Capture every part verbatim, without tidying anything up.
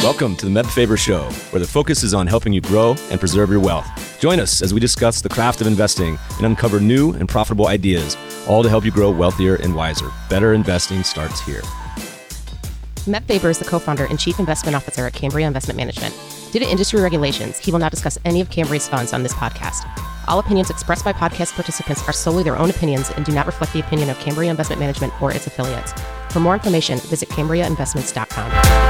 Welcome to the Meb Faber Show, where the focus is on helping you grow and preserve your wealth. Join us as we discuss the craft of investing and uncover new and profitable ideas, all to help you grow wealthier and wiser. Better investing starts here. Meb Faber is the co-founder and chief investment officer at Cambria Investment Management. Due to industry regulations, he will not discuss any of Cambria's funds on this podcast. All opinions expressed by podcast participants are solely their own opinions and do not reflect the opinion of Cambria Investment Management or its affiliates. For more information, visit cambria investments dot com.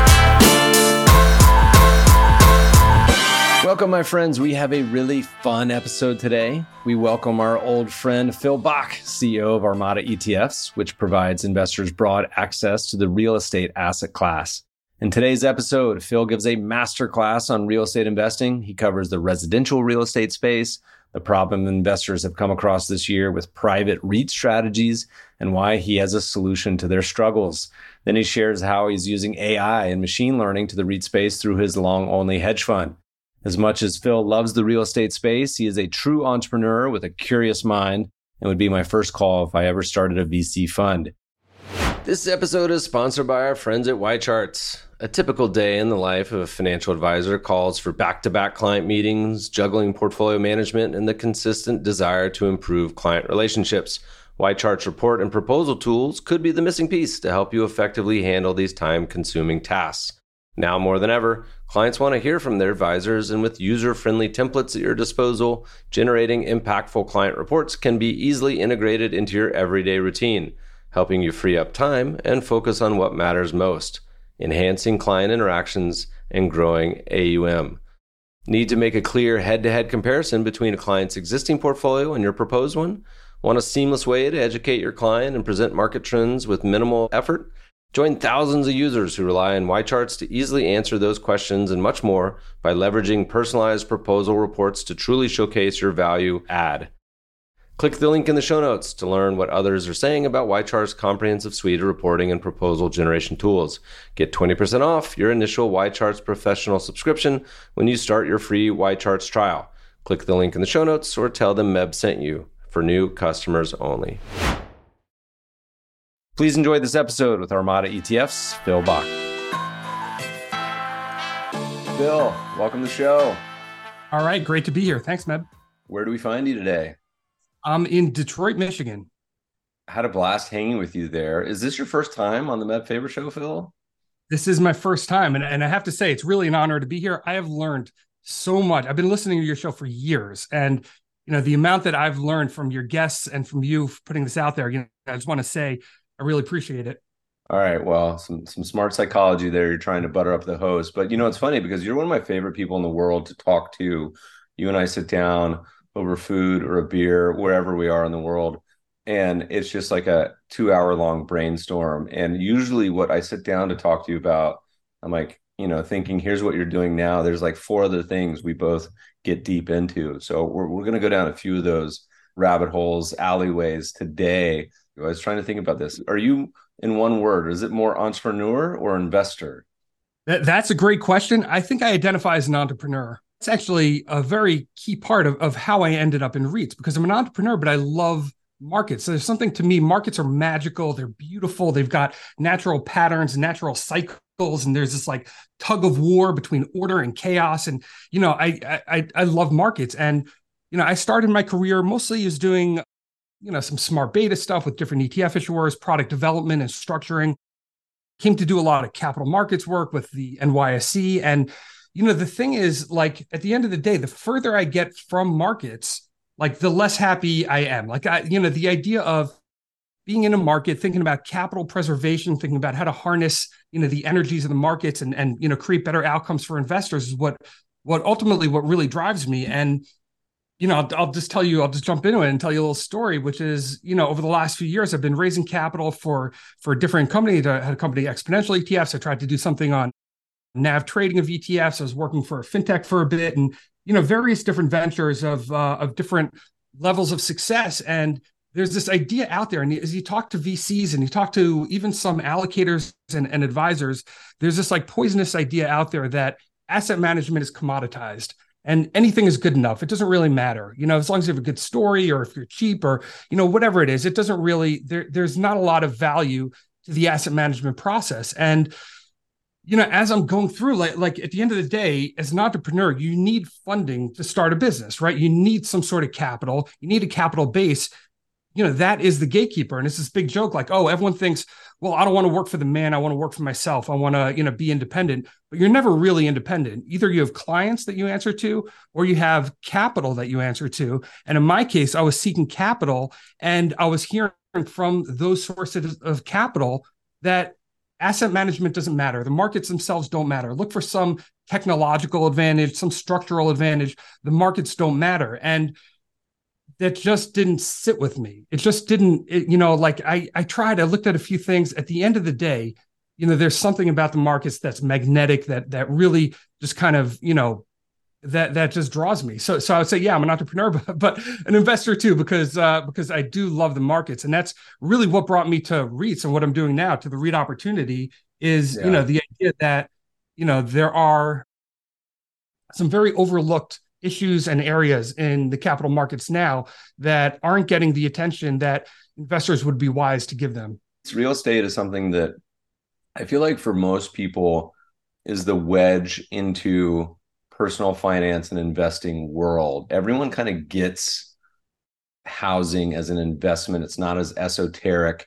Welcome, my friends. We have a really fun episode today. We welcome our old friend, Phil Bach, C E O of Armada E T Fs, which provides investors broad access to the real estate asset class. In today's episode, Phil gives a masterclass on real estate investing. He covers the residential real estate space, the problem investors have come across this year with private REIT strategies, and why he has a solution to their struggles. Then he shares how he's using A I and machine learning to the REIT space through his long-only hedge fund. As much as Phil loves the real estate space, he is a true entrepreneur with a curious mind and would be my first call if I ever started a V C fund. This episode is sponsored by our friends at YCharts. A typical day in the life of a financial advisor calls for back-to-back client meetings, juggling portfolio management, and the consistent desire to improve client relationships. YCharts report and proposal tools could be the missing piece to help you effectively handle these time-consuming tasks. Now more than ever, clients want to hear from their advisors, and with user-friendly templates at your disposal, generating impactful client reports can be easily integrated into your everyday routine, helping you free up time and focus on what matters most, enhancing client interactions and growing A U M. Need to make a clear head-to-head comparison between a client's existing portfolio and your proposed one? Want a seamless way to educate your client and present market trends with minimal effort? Join thousands of users who rely on YCharts to easily answer those questions and much more by leveraging personalized proposal reports to truly showcase your value add. Click the link in the show notes to learn what others are saying about YCharts' comprehensive suite of reporting and proposal generation tools. Get twenty percent off your initial YCharts professional subscription when you start your free YCharts trial. Click the link in the show notes or tell them Meb sent you, for new customers only. Please enjoy this episode with Armada E T Fs, Phil Bach. Phil, welcome to the show. All right, great to be here. Thanks, Meb. Where do we find you today? I'm in Detroit, Michigan. Had a blast hanging with you there. Is this your first time on the Meb Faber Show, Phil? This is my first time, and, and I have to say, it's really an honor to be here. I have learned so much. I've been listening to your show for years, and you know the amount that I've learned from your guests and from you putting this out there. You know, I just want to say I really appreciate it. All right. Well, some some smart psychology there. You're trying to butter up the host. But, you know, it's funny because you're one of my favorite people in the world to talk to. You and I sit down over food or a beer, wherever we are in the world. And it's just like a two hour long brainstorm. And usually what I sit down to talk to you about, I'm like, you know, thinking, here's what you're doing now. There's like four other things we both get deep into. So we're, we're going to go down a few of those rabbit holes, alleyways today. I was trying to think about this. Are you, in one word, is it more entrepreneur or investor? That, that's a great question. I think I identify as an entrepreneur. It's actually a very key part of, of how I ended up in REITs, because I'm an entrepreneur, but I love markets. So there's something to me, markets are magical. They're beautiful. They've got natural patterns, natural cycles. And there's this like tug of war between order and chaos. And, you know, I, I, I love markets. And, you know, I started my career mostly as doing you know, some smart beta stuff with different E T F issuers, product development and structuring. Came to do a lot of capital markets work with the N Y S E. And, you know, the thing is, like, at the end of the day, the further I get from markets, like, the less happy I am. Like, I, you know, the idea of being in a market, thinking about capital preservation, thinking about how to harness, you know, the energies of the markets and, and, you know, create better outcomes for investors is what, what ultimately what really drives me. And, you know, I'll, I'll just tell you, I'll just jump into it and tell you a little story, which is, you know, over the last few years, I've been raising capital for, for different companies. I had a company, Exponential E T Fs. I tried to do something on N A V trading of E T Fs. I was working for a fintech for a bit and, you know, various different ventures of, uh, of different levels of success. And there's this idea out there. And as you talk to V Cs and you talk to even some allocators and, and advisors, there's this like poisonous idea out there that asset management is commoditized. And anything is good enough. It doesn't really matter, you know, as long as you have a good story or if you're cheap or, you know, whatever it is, it doesn't really, there, there's not a lot of value to the asset management process. And you know, as I'm going through, like, like at the end of the day, as an entrepreneur, you need funding to start a business, right? You need some sort of capital. You need a capital base. You know, that is the gatekeeper. And it's this big joke like, oh, everyone thinks, well, I don't want to work for the man. I want to work for myself. I want to, you know, be independent. But you're never really independent. Either you have clients that you answer to, or you have capital that you answer to. And in my case, I was seeking capital, and I was hearing from those sources of capital that asset management doesn't matter. The markets themselves don't matter. Look for some technological advantage, some structural advantage. The markets don't matter. And that just didn't sit with me. It just didn't, it, you know, like I, I tried, I looked at a few things. At the end of the day, you know, there's something about the markets that's magnetic, that that really just kind of, you know, that that just draws me. So so I would say, yeah, I'm an entrepreneur, but, but an investor too, because uh, because I do love the markets. And that's really what brought me to REITs and what I'm doing now, to the REIT opportunity is, yeah. you know, the idea that, you know, there are some very overlooked issues and areas in the capital markets now that aren't getting the attention that investors would be wise to give them. Real estate is something that I feel like for most people is the wedge into personal finance and investing world. Everyone kind of gets housing as an investment. It's not as esoteric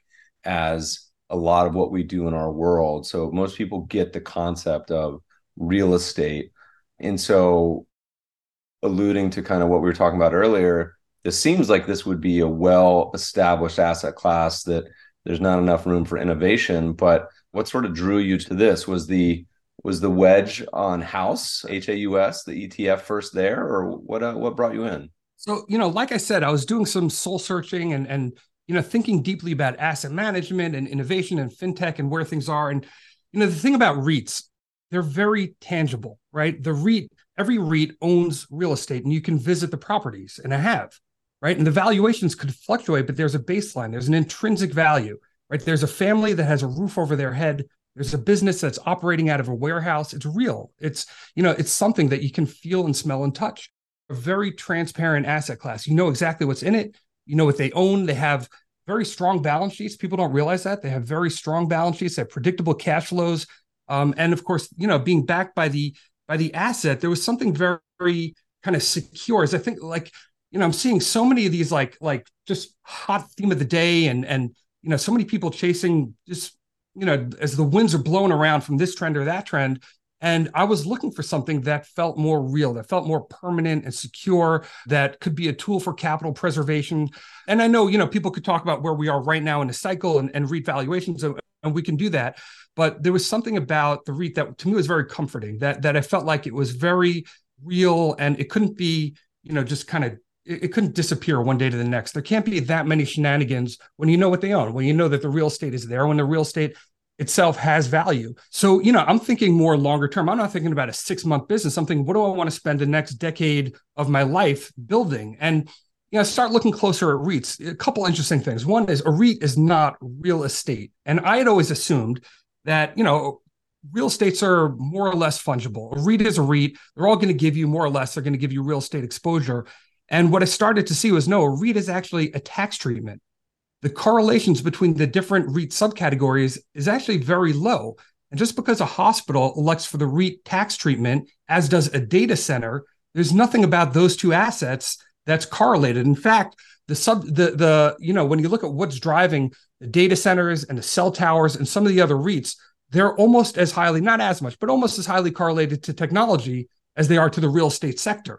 as a lot of what we do in our world. So most people get the concept of real estate. And so alluding to kind of what we were talking about earlier, this seems like this would be a well-established asset class that there's not enough room for innovation. But what sort of drew you to this? Was the was the wedge on House, H A U S, the E T F first there, or what uh, what brought you in? So, you know, like I said, I was doing some soul searching and, and, you know, thinking deeply about asset management and innovation and fintech and where things are. And, you know, the thing about REITs, they're very tangible, right? The REIT, every REIT owns real estate, and you can visit the properties, and I have, right? And the valuations could fluctuate, but there's a baseline. There's an intrinsic value, right? There's a family that has a roof over their head. There's a business that's operating out of a warehouse. It's real. It's, you know, it's something that you can feel and smell and touch. A very transparent asset class. You know exactly what's in it. You know what they own. They have very strong balance sheets. People don't realize that. They have very strong balance sheets. They have predictable cash flows. Um, and of course, you know, being backed by the by the asset, there was something very, very kind of secure. As I think, like, you know, I'm seeing so many of these, like, like just hot theme of the day, and and you know, so many people chasing just, you know, as the winds are blowing around from this trend or that trend. And I was looking for something that felt more real, that felt more permanent and secure, that could be a tool for capital preservation. And I know, you know, people could talk about where we are right now in the cycle and, and REIT valuations, and, and we can do that. But there was something about the REIT that to me was very comforting, that, that I felt like it was very real, and it couldn't be, you know, just kind of, it, it couldn't disappear one day to the next. There can't be that many shenanigans when you know what they own, when you know that the real estate is there, when the real estate itself has value. So, you know, I'm thinking more longer term. I'm not thinking about a six month business. I'm thinking, what do I want to spend the next decade of my life building? And, you know, start looking closer at REITs. A couple interesting things. One is a REIT is not real estate. And I had always assumed that, you know, real estates are more or less fungible. A REIT is a REIT. They're all going to give you more or less, they're going to give you real estate exposure. And what I started to see was, no, a REIT is actually a tax treatment. The correlations between the different REIT subcategories is actually very low. And just because a hospital elects for the REIT tax treatment, as does a data center, there's nothing about those two assets that's correlated. In fact, the sub, the, the, you know, when you look at what's driving the data centers and the cell towers and some of the other REITs, they're almost as highly, not as much, but almost as highly correlated to technology as they are to the real estate sector.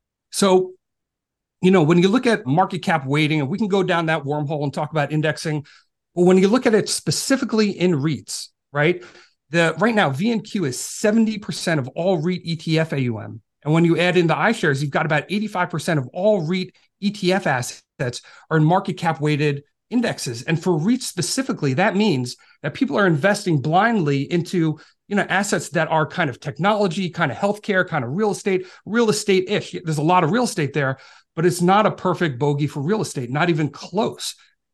So, you know, when you look at market cap weighting, and we can go down that wormhole and talk about indexing, but when you look at it specifically in REITs, right? The right now, V N Q is seventy percent of all REIT E T F A U M. And when you add in the iShares, you've got about eighty-five percent of all REIT E T F assets are in market cap weighted indexes. And for REITs specifically, that means that people are investing blindly into, you know, assets that are kind of technology, kind of healthcare, kind of real estate, real estate-ish. There's a lot of real estate there, but it's not a perfect bogey for real estate, not even close.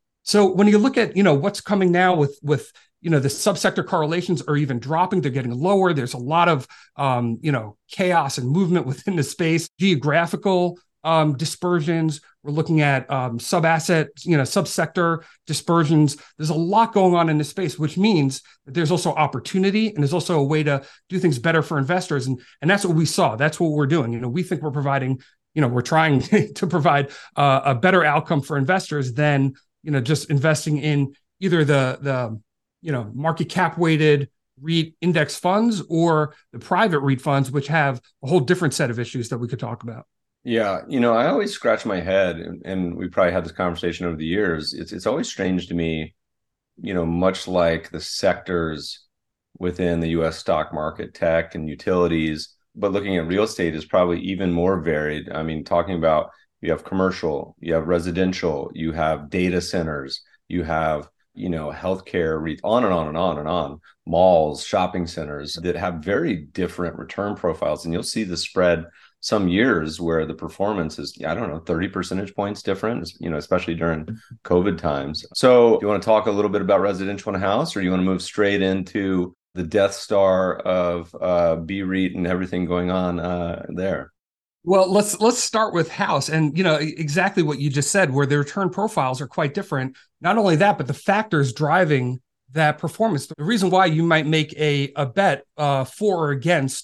So when you look at, you know, what's coming now with, with, you know, the subsector correlations are even dropping, they're getting lower. There's a lot of, um, you know, chaos and movement within the space. Geographical um, dispersions. We're looking at um, sub-asset, you know, subsector dispersions. There's a lot going on in this space, which means that there's also opportunity and there's also a way to do things better for investors. And, and that's what we saw. That's what we're doing. You know, we think we're providing, you know, we're trying to provide uh, a better outcome for investors than, you know, just investing in either the, the, you know, market cap weighted REIT index funds or the private REIT funds, which have a whole different set of issues that we could talk about. Yeah, you know, I always scratch my head, and, and we probably had this conversation over the years. It's it's always strange to me, you know, much like the sectors within the U S stock market, tech and utilities, but looking at real estate is probably even more varied. I mean, talking about you have commercial, you have residential, you have data centers, you have, you know, healthcare, REIT, on and on and on and on, malls, shopping centers that have very different return profiles. And you'll see the spread some years where the performance is, I don't know, thirty percentage points different, you know, especially during COVID times. So do you want to talk a little bit about residential and house, or do you want to move straight into the Death Star of uh, B REIT and everything going on uh, there? Well, let's let's start with house, and you know exactly what you just said, where the return profiles are quite different. Not only that, but the factors driving that performance. The reason why you might make a a bet uh, for or against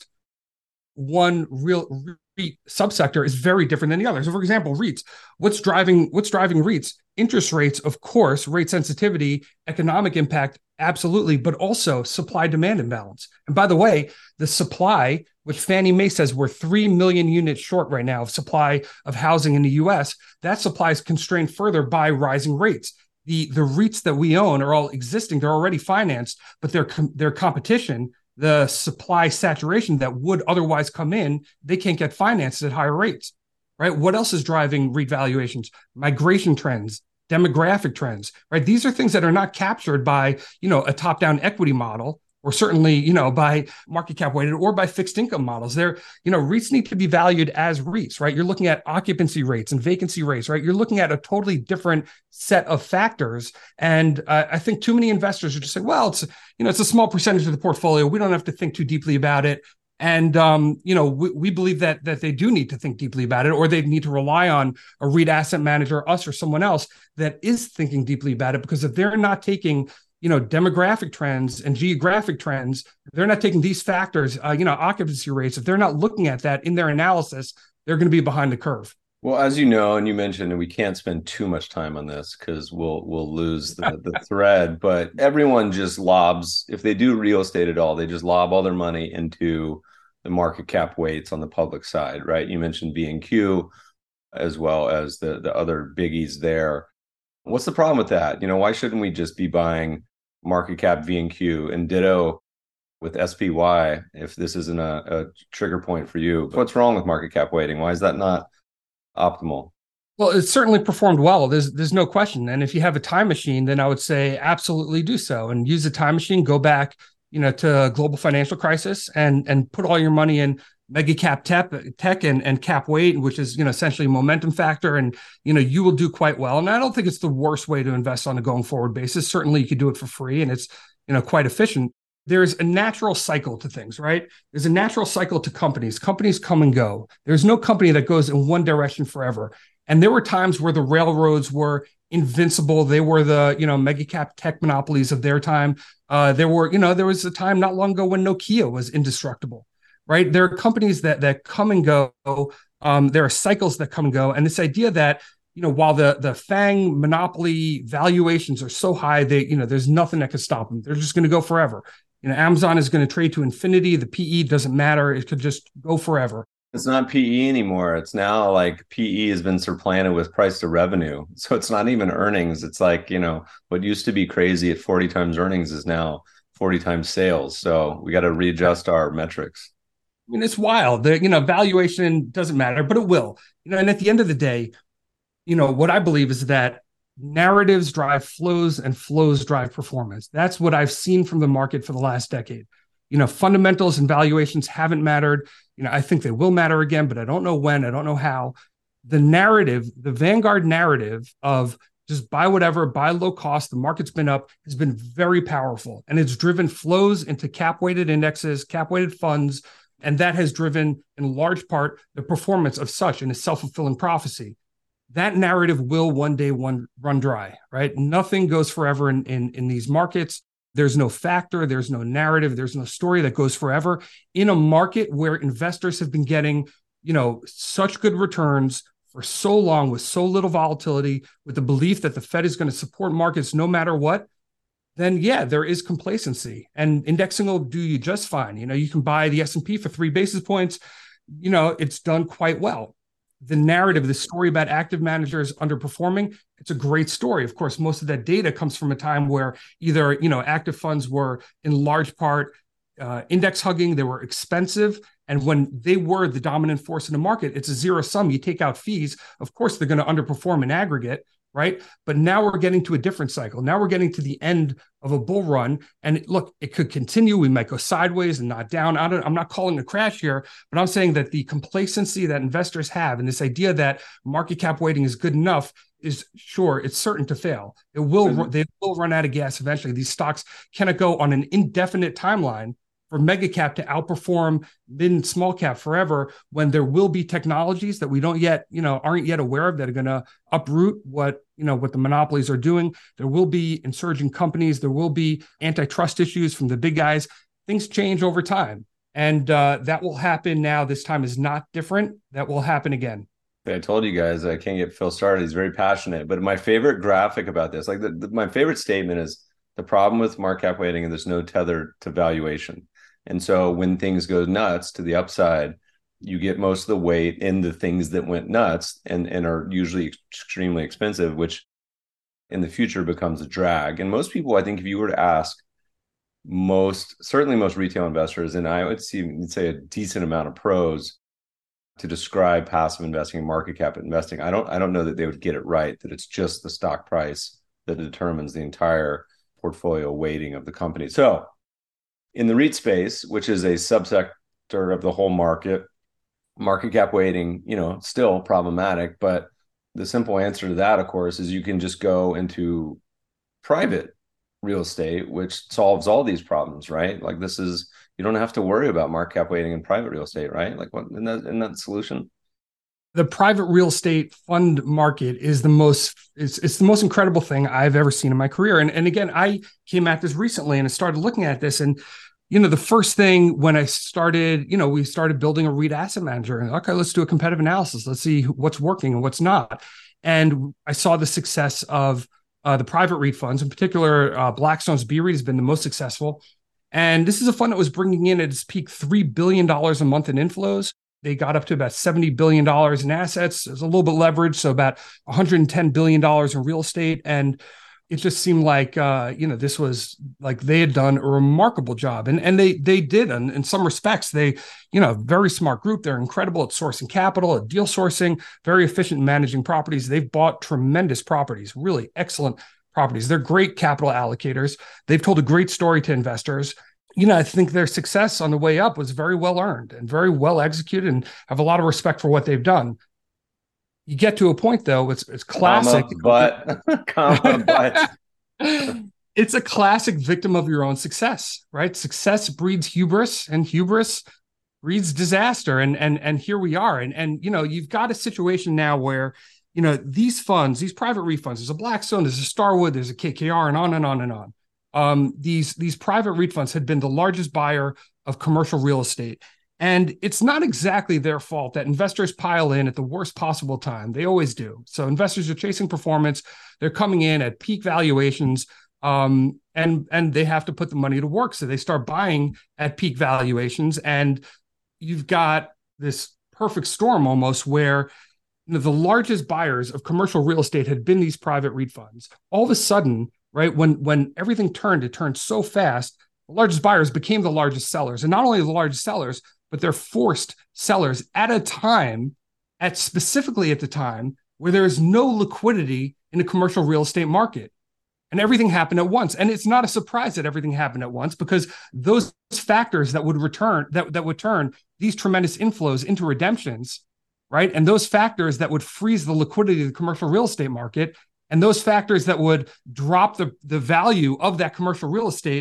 one real REIT subsector is very different than the other. So, for example, REITs. What's driving what's driving REITs? Interest rates, of course, rate sensitivity, economic impact, absolutely, but also supply-demand imbalance. And by the way, the supply, which Fannie Mae says we're three million units short right now of supply of housing in the U S, that supply is constrained further by rising rates. The, the REITs that we own are all existing. They're already financed, but their, their competition, the supply saturation that would otherwise come in, they can't get financed at higher rates, right? What else is driving REIT valuations? Migration trends, demographic trends, right? These are things that are not captured by, you know, a top-down equity model, or certainly, you know, by market cap weighted or by fixed income models. They're, you know, REITs need to be valued as REITs, right? You're looking at occupancy rates and vacancy rates, right? You're looking at a totally different set of factors. And uh, I think too many investors are just saying, well, it's, you know, it's a small percentage of the portfolio. We don't have to think too deeply about it. And, um, you know, we, we believe that that they do need to think deeply about it, or they need to rely on a REIT asset manager, us or someone else that is thinking deeply about it. Because if they're not taking, you know, demographic trends and geographic trends, they're not taking these factors, uh, you know, occupancy rates, if they're not looking at that in their analysis, they're going to be behind the curve. Well, as you know, and you mentioned, and we can't spend too much time on this because we'll we'll lose the, the thread, but everyone just lobs, if they do real estate at all, they just lob all their money into the market cap weights on the public side, right? You mentioned B and Q as well as the, the other biggies there. What's the problem with that? You know, why shouldn't we just be buying market cap V and Q, and ditto with S P Y if this isn't a, a trigger point for you? What's wrong with market cap weighting? Why is that not optimal? Well, it's certainly performed well. There's there's no question. And if you have a time machine, then I would say absolutely do so and use the time machine, go back, you know, to global financial crisis and and put all your money in mega cap tech, tech and, and cap weight, which is, you know, essentially a momentum factor. And, you know, you will do quite well. And I don't think it's the worst way to invest on a going forward basis. Certainly you could do it for free and it's, you know, quite efficient. There's a natural cycle to things, right? There's a natural cycle to companies. Companies come and go. There's no company that goes in one direction forever. And there were times where the railroads were invincible. They were the, you know, mega cap tech monopolies of their time. Uh, there were, you know, there was a time not long ago when Nokia was indestructible, right? There are companies that that come and go. Um, there are cycles that come and go. And this idea that, you know, while the the FANG monopoly valuations are so high, they, you know, there's nothing that can stop them. They're just going to go forever. You know, Amazon is going to trade to infinity. The P E doesn't matter. It could just go forever. It's not P E anymore. It's now like P E has been supplanted with price to revenue. So it's not even earnings. It's like, you know, what used to be crazy at forty times earnings is now forty times sales. So we got to readjust our metrics. I mean, it's wild. The, you know, valuation doesn't matter, but it will. You know, and at the end of the day, you know, what I believe is that narratives drive flows and flows drive performance. That's what I've seen from the market for the last decade. You know, fundamentals and valuations haven't mattered. You know, I think they will matter again, but I don't know when, I don't know how. The narrative, the Vanguard narrative of just buy whatever, buy low cost, the market's been up, has been very powerful. And it's driven flows into cap-weighted indexes, cap-weighted funds, And that has driven, in large part, the performance of such in a self-fulfilling prophecy. That narrative will one day one run dry, right? Nothing goes forever in, in, in these markets. There's no factor, there's no narrative, there's no story that goes forever. In a market where investors have been getting, you know, such good returns for so long with so little volatility, with the belief that the Fed is going to support markets no matter what, then yeah, there is complacency, and indexing will do you just fine. You know, you can buy the S and P for three basis points. You know, it's done quite well. The narrative, the story about active managers underperforming, it's a great story. Of course, most of that data comes from a time where either, you know, active funds were in large part uh, index hugging, they were expensive. And when they were the dominant force in the market, it's a zero sum. You take out fees, of course, they're going to underperform in aggregate, right? But now we're getting to a different cycle. Now we're getting to the end of a bull run. And look, it could continue. We might go sideways and not down. I don't, I'm not calling a crash here, but I'm saying that the complacency that investors have and this idea that market cap weighting is good enough is, sure, it's certain to fail. It will, mm-hmm. They will run out of gas eventually. These stocks cannot go on an indefinite timeline for mega cap to outperform mid and small cap forever, when there will be technologies that we don't yet, you know, aren't yet aware of that are going to uproot what, you know, what the monopolies are doing. There will be insurgent companies. There will be antitrust issues from the big guys. Things change over time. And uh, that will happen now. This time is not different. That will happen again. I told you guys, I can't get Phil started. He's very passionate. But my favorite graphic about this, like the, the, my favorite statement is the problem with market cap weighting, and there's no tether to valuation. And so when things go nuts to the upside, you get most of the weight in the things that went nuts and, and are usually extremely expensive, which in the future becomes a drag. And most people, I think if you were to ask most, certainly most retail investors, and I would see, say a decent amount of pros to describe passive investing and market cap investing, I don't, I don't know that they would get it right, that it's just the stock price that determines the entire portfolio weighting of the company. So in the REIT space, which is a subsector of the whole market, market cap weighting, you know, still problematic. But the simple answer to that, of course, is you can just go into private real estate, which solves all these problems, right? Like this is, you don't have to worry about market cap weighting in private real estate, right? Like what, isn't that, isn't that the solution? The private real estate fund market is the most, it's, it's the most incredible thing I've ever seen in my career. And, and again, I came at this recently and I started looking at this, and you know, the first thing when I started, you know, we started building a REIT asset manager, and okay, let's do a competitive analysis. Let's see what's working and what's not. And I saw the success of uh, the private REIT funds, in particular, uh, Blackstone's B REIT has been the most successful. And this is a fund that was bringing in at its peak three billion dollars a month in inflows. They got up to about seventy billion dollars in assets. There's a little bit leveraged, so about one hundred ten billion dollars in real estate. And it just seemed like, uh, you know, this was like they had done a remarkable job. And, and they they did. And in some respects, they, you know, very smart group. They're incredible at sourcing capital, at deal sourcing, very efficient in managing properties. They've bought tremendous properties, really excellent properties. They're great capital allocators. They've told a great story to investors. You know, I think their success on the way up was very well earned and very well executed, and have a lot of respect for what they've done. You get to a point, though, it's it's classic. Comma, but, comma, but. It's a classic victim of your own success, right? Success breeds hubris, and hubris breeds disaster. And and and here we are. And and you know, you've got a situation now where, you know, these funds, these private REIT funds, there's a Blackstone, there's a Starwood, there's a K K R, and on and on and on. Um, these these private REIT funds had been the largest buyer of commercial real estate. And it's not exactly their fault that investors pile in at the worst possible time. They always do. So investors are chasing performance. They're coming in at peak valuations, um, and, and they have to put the money to work. So they start buying at peak valuations. And you've got this perfect storm almost where, you know, the largest buyers of commercial real estate had been these private REIT funds. All of a sudden, right, when, when everything turned, it turned so fast, the largest buyers became the largest sellers. And not only the largest sellers, but they're forced sellers at a time, at specifically at the time where there is no liquidity in the commercial real estate market. And everything happened at once. And it's not a surprise that everything happened at once, because those factors that would return, that, that would turn these tremendous inflows into redemptions, right? And those factors that would freeze the liquidity of the commercial real estate market, and those factors that would drop the, the value of that commercial real estate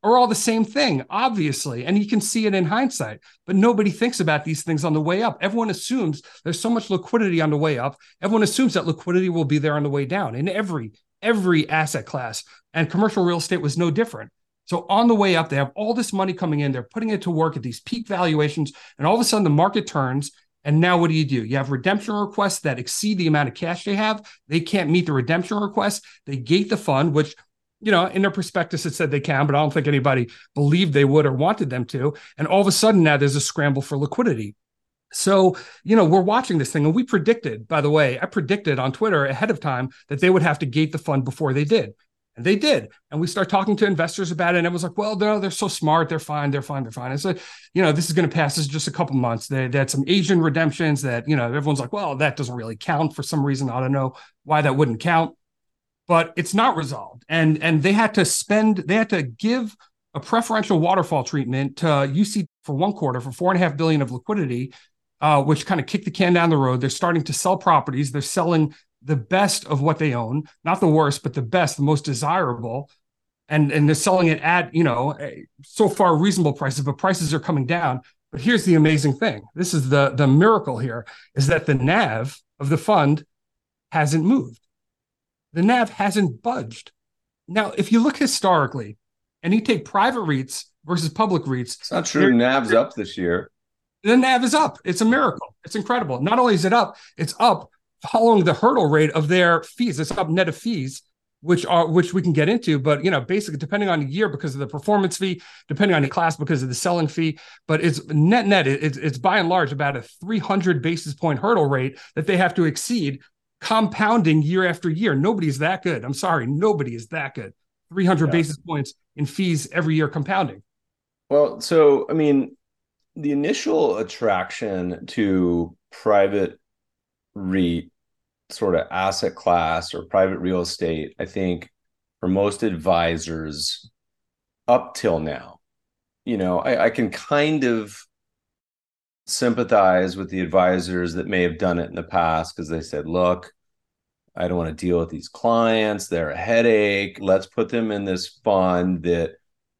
are all the same thing, obviously. And you can see it in hindsight, but nobody thinks about these things on the way up. Everyone assumes there's so much liquidity on the way up. Everyone assumes that liquidity will be there on the way down in every, every asset class. And commercial real estate was no different. So on the way up, they have all this money coming in. They're putting it to work at these peak valuations. And all of a sudden the market turns. And now what do you do? You have redemption requests that exceed the amount of cash they have. They can't meet the redemption requests. They gate the fund, which, you know, in their prospectus, it said they can, but I don't think anybody believed they would or wanted them to. And all of a sudden now there's a scramble for liquidity. So, you know, we're watching this thing, and we predicted, by the way, I predicted on Twitter ahead of time that they would have to gate the fund before they did. And they did. And we start talking to investors about it. And it was like, well, no, they're so smart. They're fine. They're fine. They're fine. And so, you know, this is going to pass. This is just a couple months. They, they had some Asian redemptions that, you know, everyone's like, well, that doesn't really count for some reason. I don't know why that wouldn't count, but it's not resolved. And, and they had to spend, they had to give a preferential waterfall treatment to U C for one quarter for four and a half billion of liquidity, uh, which kind of kicked the can down the road. They're starting to sell properties. They're selling the best of what they own, not the worst, but the best, the most desirable. And, and they're selling it at, you know, so far reasonable prices, but prices are coming down. But here's the amazing thing. This is the, the miracle here, is that the N A V of the fund hasn't moved. The N A V hasn't budged. Now, if you look historically and you take private REITs versus public REITs. It's not true. N A V's up this year. The N A V is up. It's a miracle. It's incredible. Not only is it up, it's up following the hurdle rate of their fees. It's up net of fees, which are which we can get into, but you know, basically depending on the year because of the performance fee, depending on the class because of the selling fee, but it's net net. It's it's by and large about a three hundred basis point hurdle rate that they have to exceed, compounding year after year. Nobody's that good. I'm sorry, nobody is that good. three hundred yeah. basis points in fees every year compounding. Well, so I mean, the initial attraction to private REIT sort of asset class or private real estate, I think for most advisors up till now, you know, I, I can kind of sympathize with the advisors that may have done it in the past because they said, look, I don't want to deal with these clients. They're a headache. Let's put them in this fund that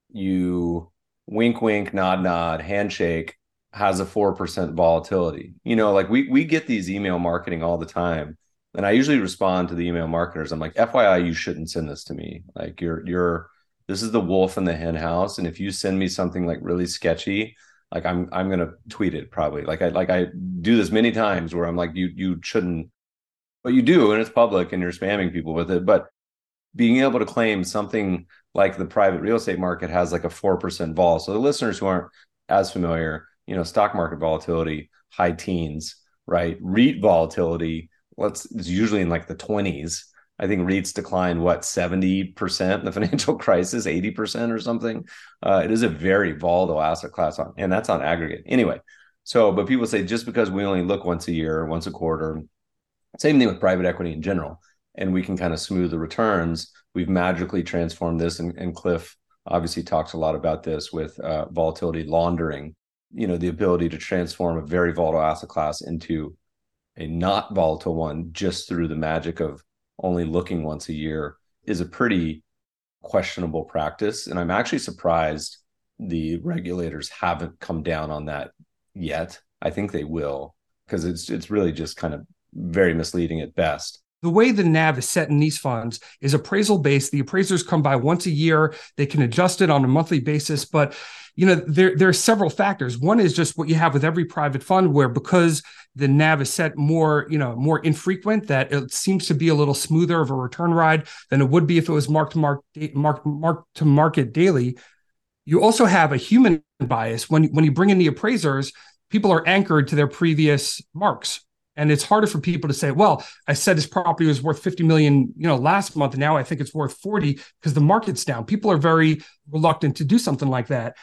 you wink, wink, nod, nod, handshake has a four percent volatility. You know, like we we get these email marketing all the time. And I usually respond to the email marketers. I'm like, F Y I, you shouldn't send this to me. Like you're, you're, this is the wolf in the hen house. And if you send me something like really sketchy, like I'm, I'm going to tweet it probably. Like I, like I do this many times where I'm like, you, you shouldn't, but you do, and it's public and you're spamming people with it. But being able to claim something like the private real estate market has like a four percent vol. So the listeners who aren't as familiar, you know, stock market volatility, high teens, right? REIT volatility, let's it's usually in like the twenties. I think REITs declined, what, seventy percent in the financial crisis, eighty percent or something. Uh, it is a very volatile asset class, on, and that's on aggregate. Anyway, so, but people say just because we only look once a year, once a quarter, same thing with private equity in general, and we can kind of smooth the returns, we've magically transformed this. And, and Cliff obviously talks a lot about this with uh, volatility laundering, you know, the ability to transform a very volatile asset class into a not volatile one just through the magic of only looking once a year is a pretty questionable practice. And I'm actually surprised the regulators haven't come down on that yet. I think they will, because it's it's really just kind of very misleading at best. The way the N A V is set in these funds is appraisal based. The appraisers come by once a year. They can adjust it on a monthly basis. But, you know, there, there are several factors. One is just what you have with every private fund, where because the N A V is set more, you know, more infrequent, that it seems to be a little smoother of a return ride than it would be if it was mark to mark, mark, mark to market daily. You also have a human bias. When, when you bring in the appraisers, people are anchored to their previous marks. And it's harder for people to say, well, I said this property was worth fifty million, you know, last month, and now I think it's worth forty because the market's down. People are very reluctant to do something like that.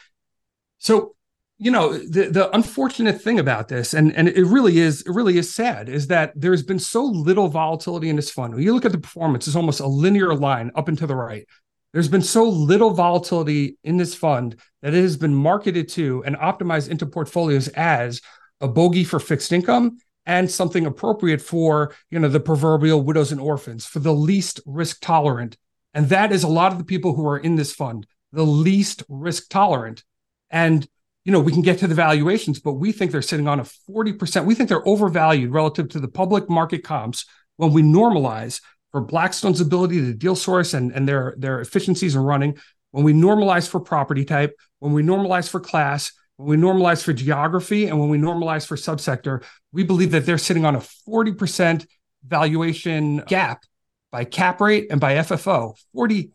So, you know, the, the unfortunate thing about this, and, and it really is, it really is sad, is that there's been so little volatility in this fund. When you look at the performance, it's almost a linear line up and to the right. There's been so little volatility in this fund that it has been marketed to and optimized into portfolios as a bogey for fixed income and something appropriate for, you know, the proverbial widows and orphans, for the least risk tolerant. And that is a lot of the people who are in this fund. the least risk tolerant. And, you know, we can get to the valuations, but we think they're sitting on a forty percent. We think they're overvalued relative to the public market comps when we normalize for Blackstone's ability to deal source and, and their, their efficiencies in running, when we normalize for property type, when we normalize for class, when we normalize for geography, and when we normalize for subsector. We believe that they're sitting on a forty percent valuation gap by cap rate and by F F O, forty,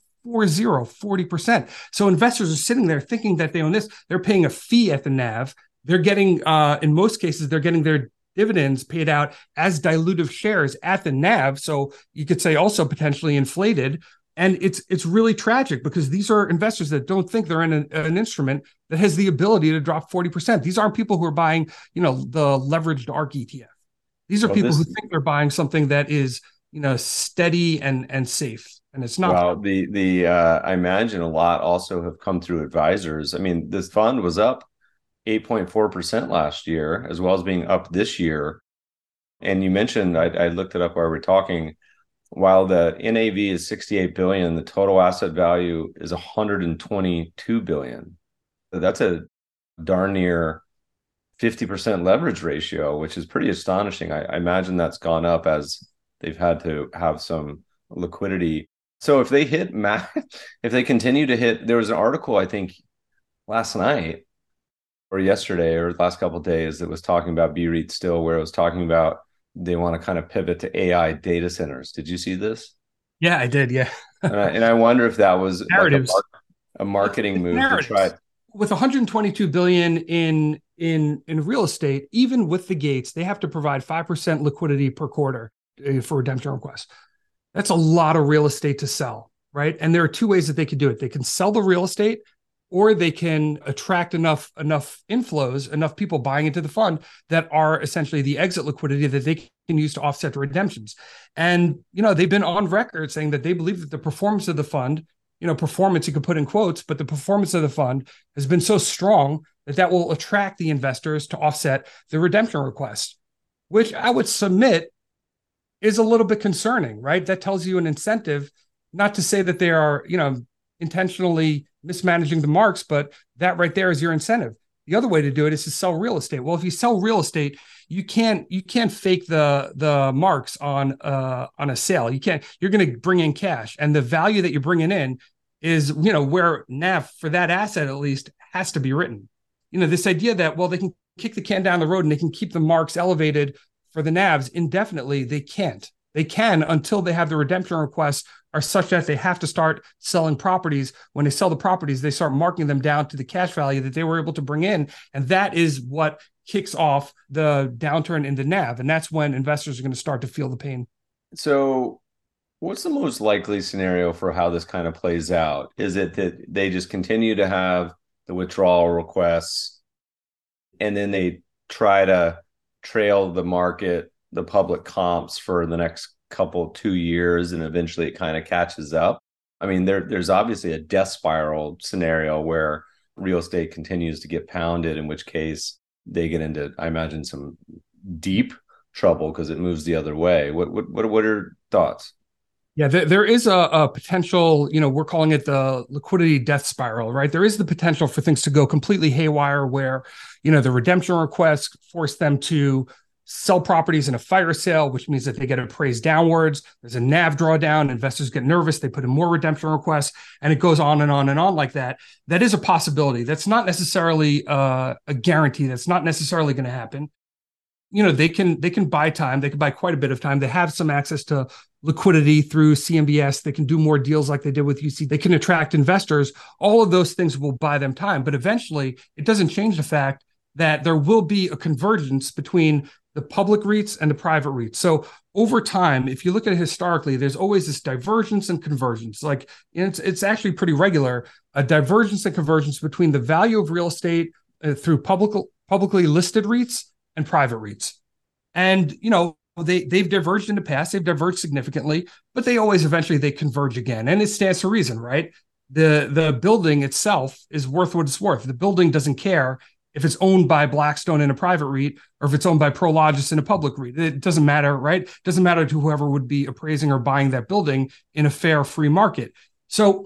forty percent. So investors are sitting there thinking that they own this. They're paying a fee at the N A V. They're getting, uh, in most cases, they're getting their dividends paid out as dilutive shares at the N A V. So you could say also potentially inflated. And it's it's really tragic because these are investors that don't think they're in an, an instrument that has the ability to drop forty percent. These aren't people who are buying, you know, the leveraged ARK E T F. These are well, people this... who think they're buying something that is, you know, steady and and safe, and it's not. Well, the the uh, I imagine a lot also have come through advisors. I mean, this fund was up eight point four percent last year, as well as being up this year. And you mentioned, I, I looked it up while we were talking. While the N A V is sixty-eight billion dollars, the total asset value is one hundred twenty-two billion dollars. That's a darn near fifty percent leverage ratio, which is pretty astonishing. I, I imagine that's gone up as they've had to have some liquidity. So if they hit max, if they continue to hit, there was an article, I think, last night or yesterday or the last couple of days that was talking about B REIT still, where it was talking about they want to kind of pivot to A I data centers. Did you see this? Yeah, I did. Yeah. and, I, and I wonder if that was narratives, like a, mar- a marketing move narratives. to try. With one hundred twenty-two billion dollars in in in real estate, even with the gates, they have to provide five percent liquidity per quarter for redemption requests. That's a lot of real estate to sell, right? And there are two ways that they could do it. They can sell the real estate, or they can attract enough enough inflows, enough people buying into the fund that are essentially the exit liquidity that they can use to offset the redemptions. And, you know, they've been on record saying that they believe that the performance of the fund, you know, performance you could put in quotes, but the performance of the fund has been so strong that that will attract the investors to offset the redemption request, which I would submit is a little bit concerning, right? That tells you an incentive, not to say that they are, you know, intentionally mismanaging the marks, but that right there is your incentive. The other way to do it is to sell real estate. Well, if you sell real estate, you can't you can't fake the the marks on uh on a sale. You can't. You're going to bring in cash, and the value that you're bringing in is, you know, where N A V for that asset at least has to be written. You know, this idea that, well, they can kick the can down the road and they can keep the marks elevated for the N A Vs indefinitely. They can't. They can until they have the redemption requests are such that they have to start selling properties. When they sell the properties, they start marking them down to the cash value that they were able to bring in. And that is what kicks off the downturn in the N A V. And that's when investors are going to start to feel the pain. So what's the most likely scenario for how this kind of plays out? Is it that they just continue to have the withdrawal requests and then they try to trail the market, the public comps for the next couple, two years, and eventually it kind of catches up? I mean, there, there's obviously a death spiral scenario where real estate continues to get pounded, in which case they get into, I imagine, some deep trouble because it moves the other way. What what what, what are your thoughts? Yeah, there, there is a, a potential, you know, we're calling it the liquidity death spiral, right? There is the potential for things to go completely haywire where, you know, the redemption requests force them to sell properties in a fire sale, which means that they get appraised downwards. There's a N A V drawdown. Investors get nervous. They put in more redemption requests, and it goes on and on and on like that. That is a possibility. That's not necessarily uh, a guarantee. That's not necessarily going to happen. You know, they can they can buy time. They can buy quite a bit of time. They have some access to liquidity through C M B S. They can do more deals like they did with U C. They can attract investors. All of those things will buy them time. But eventually, it doesn't change the fact that there will be a convergence between the public REITs and the private REITs. So over time, if you look at it historically, there's always this divergence and convergence. Like it's it's actually pretty regular, a divergence and convergence between the value of real estate uh, through public publicly listed REITs and private REITs. And, you know, they, they've diverged in the past, they've diverged significantly, but they always eventually they converge again. And it stands to reason, right? The, the building itself is worth what it's worth. The building doesn't care if it's owned by Blackstone in a private REIT or if it's owned by Prologis in a public REIT. It doesn't matter, right? It doesn't matter to whoever would be appraising or buying that building in a fair, free market. So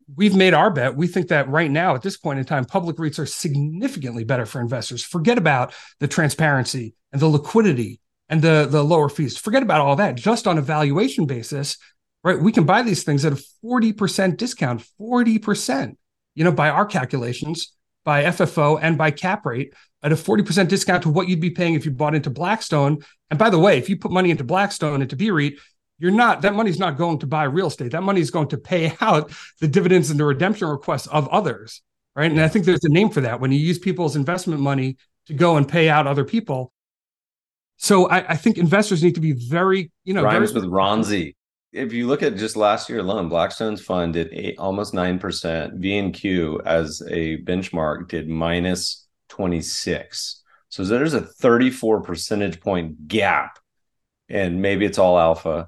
we've made our bet. We think that right now, at this point in time, public REITs are significantly better for investors. Forget about the transparency and the liquidity and the, the lower fees. Forget about all that. Just on a valuation basis, right? We can buy these things at a forty percent discount, forty percent, you know, by our calculations, by F F O and by cap rate at a forty percent discount to what you'd be paying if you bought into Blackstone. And by the way, if you put money into Blackstone, into B REIT, you're not, that money's not going to buy real estate. That money is going to pay out the dividends and the redemption requests of others, right? And I think there's a name for that when you use people's investment money to go and pay out other people. So I, I think investors need to be very, you know, rhymes very- with Ronzi. If you look at just last year alone, Blackstone's fund did eight, almost nine percent. V and Q as a benchmark did minus twenty-six. So there's a thirty-four percentage point gap. And maybe it's all alpha,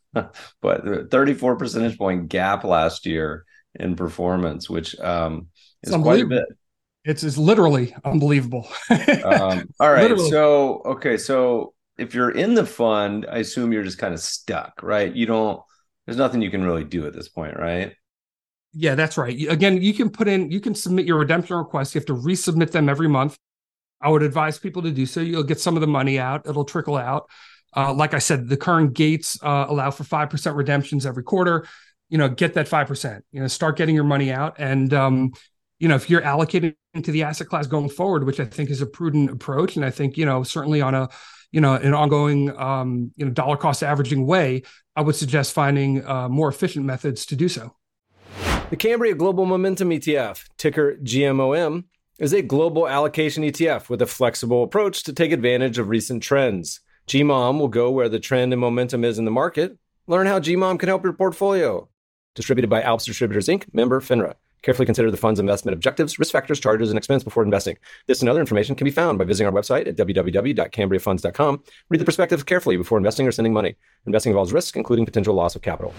but thirty-four percentage point gap last year in performance, which um, is quite a bit. It's, it's literally unbelievable. um, all right. Literally. So, okay. So if you're in the fund, I assume you're just kind of stuck, right? You don't, there's nothing you can really do at this point, right? Yeah, that's right. Again, you can put in, you can submit your redemption requests. You have to resubmit them every month. I would advise people to do so. You'll get some of the money out. It'll trickle out. Uh, like I said, the current gates uh, allow for five percent redemptions every quarter. You know, get that five percent, you know, start getting your money out. And, um, you know, if you're allocating into the asset class going forward, which I think is a prudent approach. And I think, you know, certainly on a, you know, an ongoing, um, you know, dollar cost averaging way, I would suggest finding uh, more efficient methods to do so. The Cambria Global Momentum E T F, ticker G M O M, is a global allocation E T F with a flexible approach to take advantage of recent trends. G M O M will go where the trend and momentum is in the market. Learn how G M O M can help your portfolio. Distributed by Alps Distributors, Incorporated, member FINRA. Carefully consider the fund's investment objectives, risk factors, charges, and expense before investing. This and other information can be found by visiting our website at w w w dot cambria funds dot com. Read the prospectus carefully before investing or sending money. Investing involves risk, including potential loss of capital.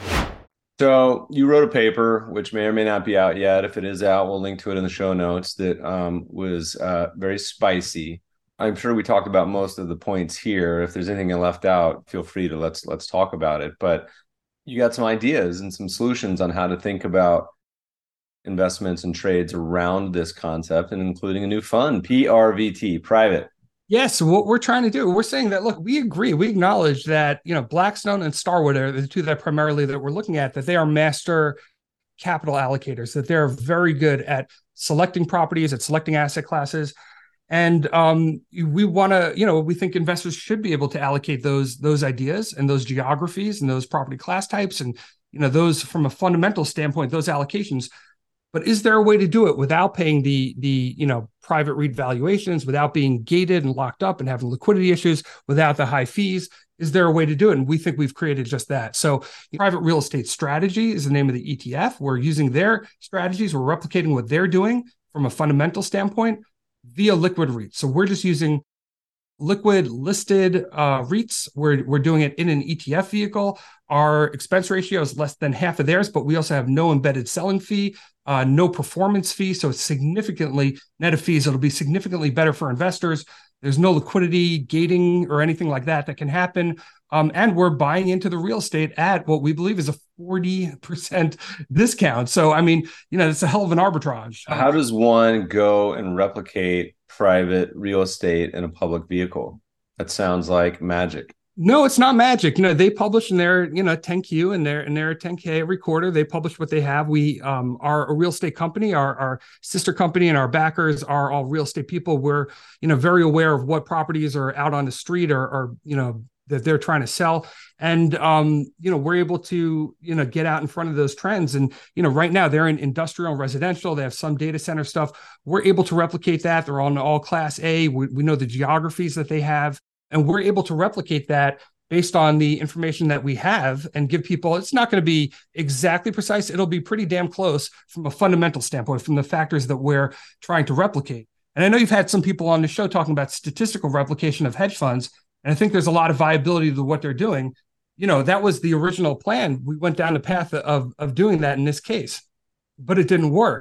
So you wrote a paper, which may or may not be out yet. If it is out, we'll link to it in the show notes, that um, was uh, very spicy. I'm sure we talked about most of the points here. If there's anything I left out, feel free to let's let's talk about it. But you got some ideas and some solutions on how to think about investments and trades around this concept, and including a new fund, P R V T, private. Yes, so what we're trying to do, we're saying that, look, we agree, we acknowledge that, you know, Blackstone and Starwood are the two that primarily that we're looking at, that they are master capital allocators, that they're very good at selecting properties, at selecting asset classes. And um, we want to, you know, we think investors should be able to allocate those those ideas and those geographies and those property class types and, you know, those from a fundamental standpoint, those allocations. But is there a way to do it without paying the the you know private REIT valuations, without being gated and locked up and having liquidity issues, without the high fees? Is there a way to do it? And we think we've created just that. So Private Real Estate Strategy is the name of the E T F. We're using their strategies. We're replicating what they're doing from a fundamental standpoint via liquid REITs. So we're just using liquid listed uh, REITs. We're, we're doing it in an E T F vehicle. Our expense ratio is less than half of theirs, but we also have no embedded selling fee, uh, no performance fee. So it's significantly net of fees. It'll be significantly better for investors. There's no liquidity gating or anything like that that can happen. Um, and we're buying into the real estate at what we believe is a forty percent discount. So, I mean, you know, it's a hell of an arbitrage. How does one go and replicate private real estate in a public vehicle? That sounds like magic. No, it's not magic. You know, they publish in their, you know, ten Q and their, in their ten K every quarter. They publish what they have. We um, are a real estate company. Our, our sister company and our backers are all real estate people. We're, you know, very aware of what properties are out on the street or, or you know, that they're trying to sell. And, um, you know, we're able to, you know, get out in front of those trends. And, you know, right now they're in industrial and residential. They have some data center stuff. We're able to replicate that. They're on all class A. We, we know the geographies that they have. And we're able to replicate that based on the information that we have and give people, it's not going to be exactly precise. It'll be pretty damn close from a fundamental standpoint, from the factors that we're trying to replicate. And I know you've had some people on the show talking about statistical replication of hedge funds. And I think there's a lot of viability to what they're doing. You know, that was the original plan. We went down the path of, of doing that in this case, but it didn't work.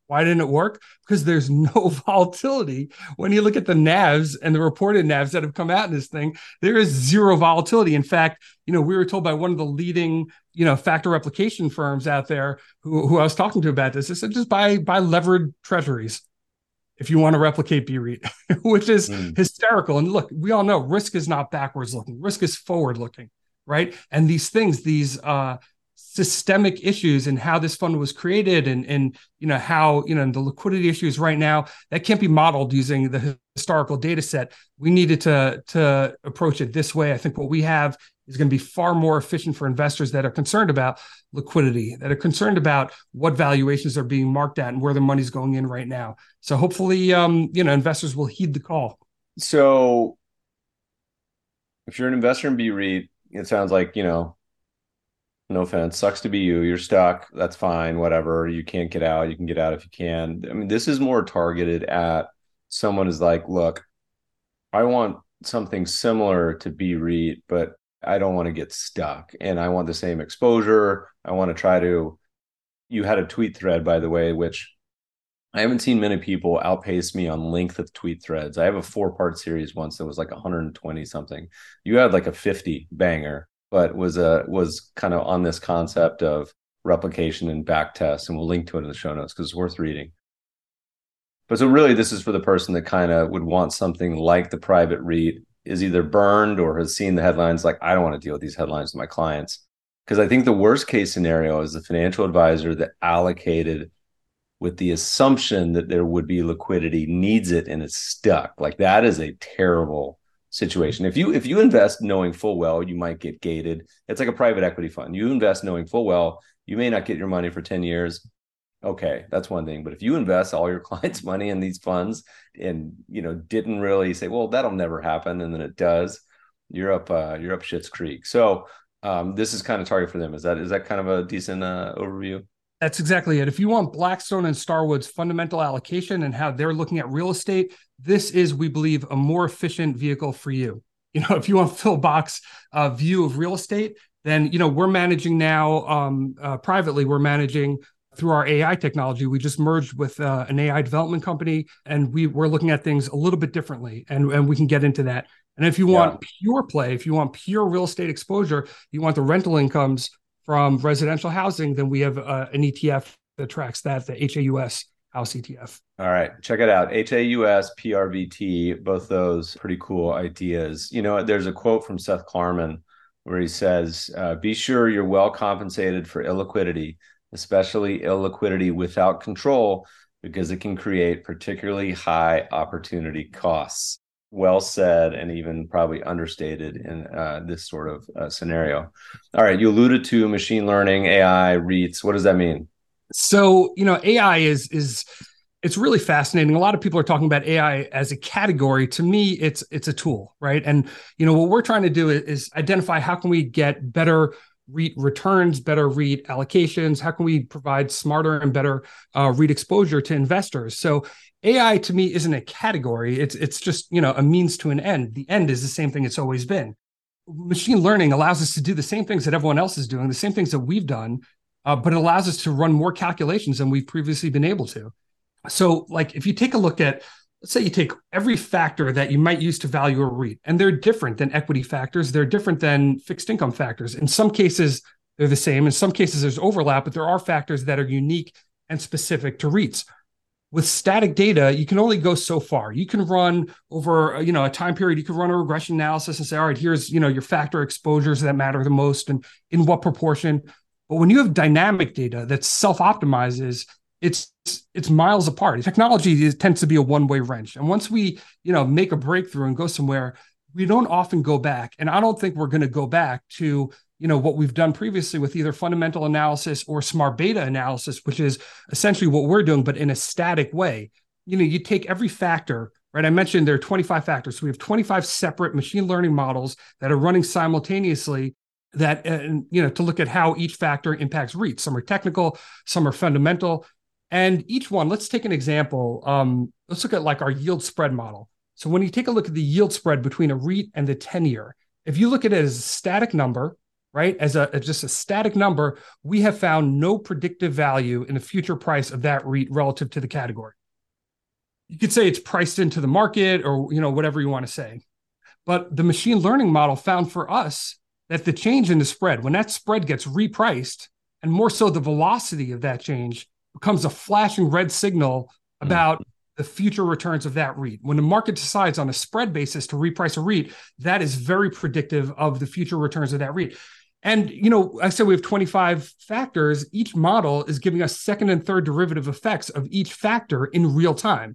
Why didn't it work? Because there's no volatility. When you look at the N A Vs and the reported N A Vs that have come out in this thing, there is zero volatility. In fact, you know, we were told by one of the leading, you know, factor replication firms out there who, who I was talking to about this, they said, just buy, buy levered treasuries if you want to replicate B REIT, which is mm. hysterical. And look, we all know risk is not backwards looking. Risk is forward looking, right? And these things, these uh, systemic issues and how this fund was created and, and you know, how, you know, the liquidity issues right now, that can't be modeled using the historical data set. We needed to, to approach it this way. I think what we have is going to be far more efficient for investors that are concerned about liquidity, that are concerned about what valuations are being marked at and where the money's going in right now. So hopefully, um, you know, investors will heed the call. So if you're an investor in B REIT, it sounds like, you know, no offense, sucks to be you. You're stuck. That's fine. Whatever. You can't get out. You can get out if you can. I mean, this is more targeted at someone who's like, look, I want something similar to B REIT, but I don't want to get stuck and I want the same exposure. I want to try to, you had a tweet thread, by the way, which I haven't seen many people outpace me on length of tweet threads. I have a four part series once that was like one hundred twenty something. You had like a fifty banger, but was a, was kind of on this concept of replication and back tests. And we'll link to it in the show notes because it's worth reading. But so really this is for the person that kind of would want something like the private REIT, is either burned or has seen the headlines like, I don't want to deal with these headlines with my clients. Because I think the worst case scenario is the financial advisor that allocated with the assumption that there would be liquidity needs it and it's stuck. Like that is a terrible situation. If you if you invest knowing full well, you might get gated. It's like a private equity fund. You invest knowing full well, you may not get your money for ten years. Okay, that's one thing. But if you invest all your clients' money in these funds and, you know, didn't really say, well, that'll never happen, and then it does, you're up, uh, you're up Schitt's Creek. So um, this is kind of target for them. Is that is that kind of a decent uh, overview? That's exactly it. If you want Blackstone and Starwood's fundamental allocation and how they're looking at real estate, this is, we believe, a more efficient vehicle for you. You know, if you want Phil Bach's uh, view of real estate, then, you know, we're managing now um, uh, privately, we're managing through our A I technology. We just merged with uh, an A I development company, and we, we're looking at things a little bit differently, and, and we can get into that. And if you want yeah. pure play, if you want pure real estate exposure, you want the rental incomes from residential housing, then we have uh, an E T F that tracks that, the H A U S House E T F. All right, check it out. H A U S, P R V T, both those pretty cool ideas. You know, there's a quote from Seth Klarman where he says, uh, be sure you're well compensated for illiquidity, especially illiquidity without control, because it can create particularly high opportunity costs. Well said, and even probably understated in uh, this sort of uh, scenario. All right, you alluded to machine learning, A I, REITs. What does that mean? So, you know, A I is is it's really fascinating. A lot of people are talking about A I as a category. To me, it's it's a tool, right? And you know, what we're trying to do is, is identify how can we get better REIT returns, better REIT allocations? How can we provide smarter and better uh, REIT exposure to investors? So A I to me isn't a category. It's it's just, you know, a means to an end. The end is the same thing it's always been. Machine learning allows us to do the same things that everyone else is doing, the same things that we've done, uh, but it allows us to run more calculations than we've previously been able to. So like if you take a look at, let's say you take every factor that you might use to value a REIT, and they're different than equity factors. They're different than fixed income factors. In some cases, they're the same. In some cases, there's overlap, but there are factors that are unique and specific to REITs. With static data, you can only go so far. You can run over, you know, a time period. You can run a regression analysis and say, all right, here's, you know, your factor exposures that matter the most and in what proportion. But when you have dynamic data that self-optimizes, it's it's miles apart. Technology is, tends to be a one-way wrench. And once we, you know, make a breakthrough and go somewhere, we don't often go back. And I don't think we're going to go back to, you know, what we've done previously with either fundamental analysis or smart beta analysis, which is essentially what we're doing, but in a static way. You know, you take every factor, right? I mentioned there are twenty-five factors. So we have twenty-five separate machine learning models that are running simultaneously that, uh, you know, to look at how each factor impacts REITs. Some are technical, some are fundamental. And each one, let's take an example. Um, let's look at like our yield spread model. So when you take a look at the yield spread between a REIT and the ten-year, if you look at it as a static number, right? As a as just a static number, we have found no predictive value in the future price of that REIT relative to the category. You could say it's priced into the market or, you know, whatever you want to say. But the machine learning model found for us that the change in the spread, when that spread gets repriced, and more so the velocity of that change becomes a flashing red signal about mm-hmm. the future returns of that REIT. When the market decides on a spread basis to reprice a REIT, that is very predictive of the future returns of that REIT. And, you know, I said we have twenty-five factors. Each model is giving us second and third derivative effects of each factor in real time.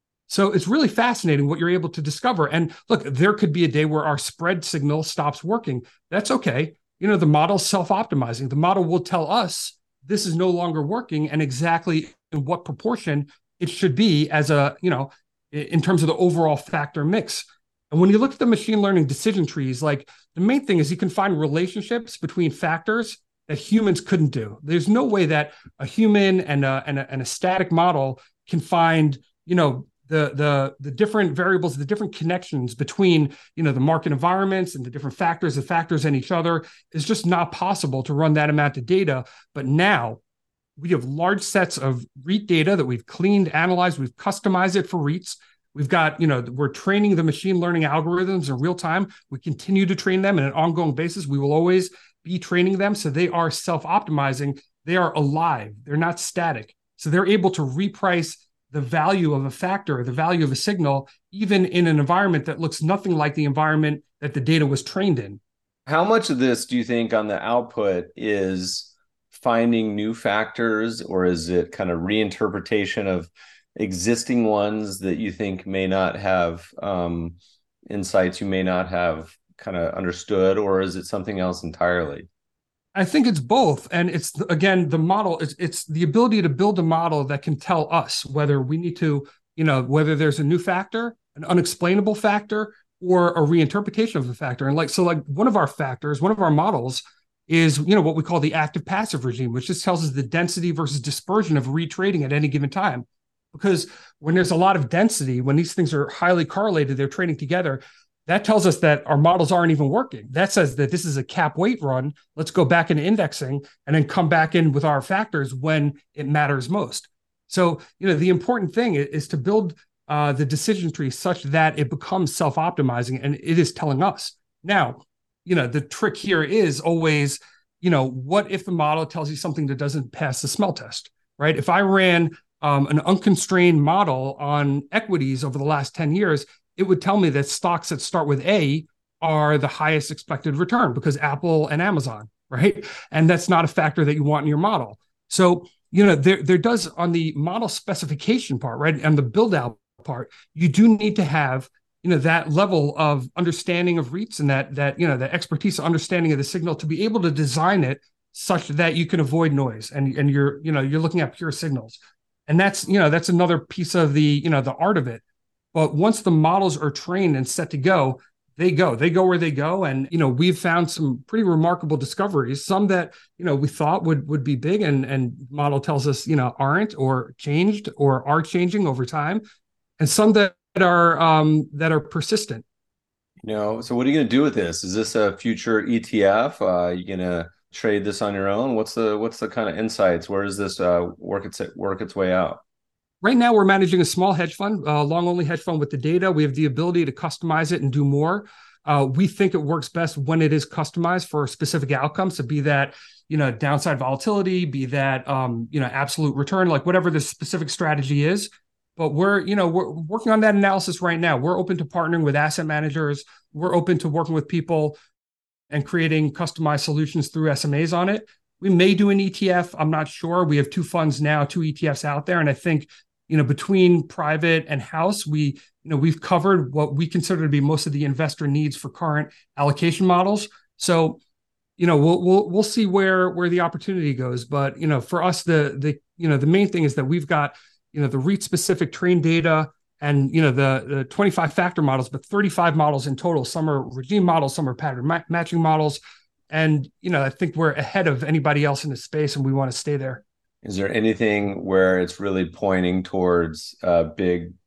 So it's really fascinating what you're able to discover. And look, there could be a day where our spread signal stops working. That's okay. You know, the model's self-optimizing. The model will tell us this is no longer working and exactly in what proportion it should be as a, you know, in terms of the overall factor mix. And when you look at the machine learning decision trees, like the main thing is you can find relationships between factors that humans couldn't do. There's no way that a human and a, and a, and a static model can find, you know, the the the different variables, the different connections between, you know, the market environments and the different factors, the factors in each other. Is just not possible to run that amount of data. But now we have large sets of REIT data that we've cleaned, analyzed, we've customized it for REITs. We've got, you know, we're training the machine learning algorithms in real time. We continue to train them on an ongoing basis. We will always be training them. So they are self-optimizing. They are alive. They're not static. So they're able to reprice the value of a factor, the value of a signal, even in an environment that looks nothing like the environment that the data was trained in. How much of this do you think on the output is finding new factors, or is it kind of reinterpretation of existing ones that you think may not have um, insights you may not have kind of understood, or is it something else entirely? I think it's both. And it's, again, the model, it's, it's the ability to build a model that can tell us whether we need to, you know, whether there's a new factor, an unexplainable factor, or a reinterpretation of the factor. And like, so like one of our factors, one of our models is, you know, what we call the active passive regime, which just tells us the density versus dispersion of retrading at any given time. Because when there's a lot of density, when these things are highly correlated, they're trading together, that tells us that our models aren't even working. That says that this is a cap weight run. Let's go back into indexing and then come back in with our factors when it matters most. So, you know, the important thing is to build uh, the decision tree such that it becomes self-optimizing and it is telling us. Now, you know, the trick here is always, you know, what if the model tells you something that doesn't pass the smell test, right? If I ran um, an unconstrained model on equities over the last ten years, it would tell me that stocks that start with A are the highest expected return because Apple and Amazon, right? And that's not a factor that you want in your model. So, you know, there, there does on the model specification part, right? And the build out part, you do need to have, you know, that level of understanding of REITs and that, that, you know, the expertise, understanding of the signal to be able to design it such that you can avoid noise and, and you're, you know, you're looking at pure signals. And that's, you know, that's another piece of the, you know, the art of it. But once the models are trained and set to go, they go, they go where they go. And, you know, we've found some pretty remarkable discoveries, some that, you know, we thought would, would be big and, and model tells us, you know, aren't or changed or are changing over time. And some that are, um, that are persistent. You know, so what are you going to do with this? Is this a future E T F? Uh, are you going to trade this on your own? What's the, what's the kind of insights? Where does this uh, work its, work its way out? Right now, we're managing a small hedge fund, uh, long-only hedge fund with the data. We have the ability to customize it and do more. Uh, we think it works best when it is customized for specific outcomes. So be that, you know, downside volatility, be that, um, you know, absolute return, like whatever the specific strategy is. But we're, you know, we're working on that analysis right now. We're open to partnering with asset managers. We're open to working with people and creating customized solutions through S M As on it. We may do an E T F. I'm not sure. We have two funds now, two E T Fs out there. And I think, you know, between private and house, we, you know, we've covered what we consider to be most of the investor needs for current allocation models. So, you know, we'll we'll we'll see where where the opportunity goes. But, you know, for us, the the you know the main thing is that we've got, you know, the REIT specific trained data and, you know, the the twenty-five factor models, but thirty-five models in total. Some are regime models, some are pattern ma- matching models, and, you know, I think we're ahead of anybody else in the space, and we want to stay there. Is there anything where it's really pointing towards uh, big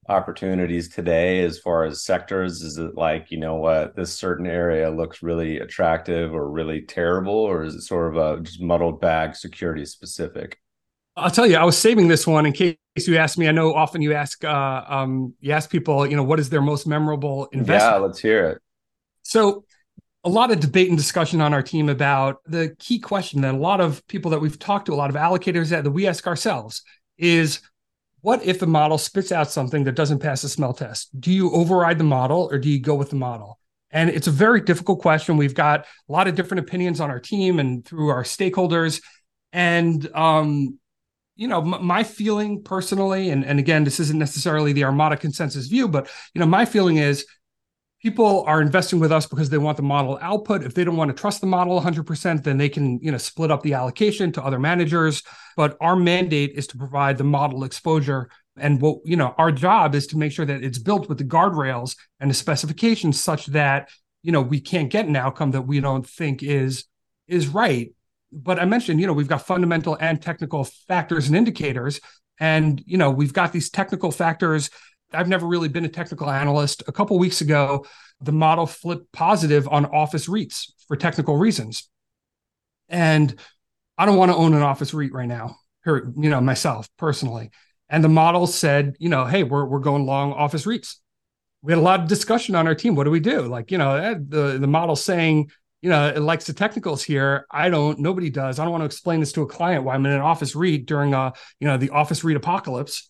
opportunities today as far as sectors? Is it like, you know what, this certain area looks really attractive or really terrible, or is it sort of a just muddled bag, security specific? I'll tell you, I was saving this one in case you ask me. I know often you ask uh, um, you ask people, you know, what is their most memorable investment? Yeah, let's hear it. So a lot of debate and discussion on our team about the key question that a lot of people that we've talked to, a lot of allocators that, that we ask ourselves is, what if the model spits out something that doesn't pass the smell test? Do you override the model or do you go with the model? And it's a very difficult question. We've got a lot of different opinions on our team and through our stakeholders. And, um, you know, m- my feeling personally, and, and again, this isn't necessarily the Armada consensus view, but, you know, my feeling is people are investing with us because they want the model output. If they don't want to trust the model one hundred percent, then they can, you know, split up the allocation to other managers. But our mandate is to provide the model exposure. And what, you know, our job is to make sure that it's built with the guardrails and the specifications such that, you know, we can't get an outcome that we don't think is, is right. But I mentioned, you know, we've got fundamental and technical factors and indicators. And, you know, we've got these technical factors. I've never really been a technical analyst. A couple of weeks ago, the model flipped positive on office REITs for technical reasons. And I don't want to own an office REIT right now, you know, myself personally. And the model said, you know, hey, we're we're going long office REITs. We had a lot of discussion on our team. What do we do? Like, you know, the, the model saying, you know, it likes the technicals here. I don't, nobody does. I don't want to explain this to a client why I'm in an office REIT during, a, you know, the office REIT apocalypse.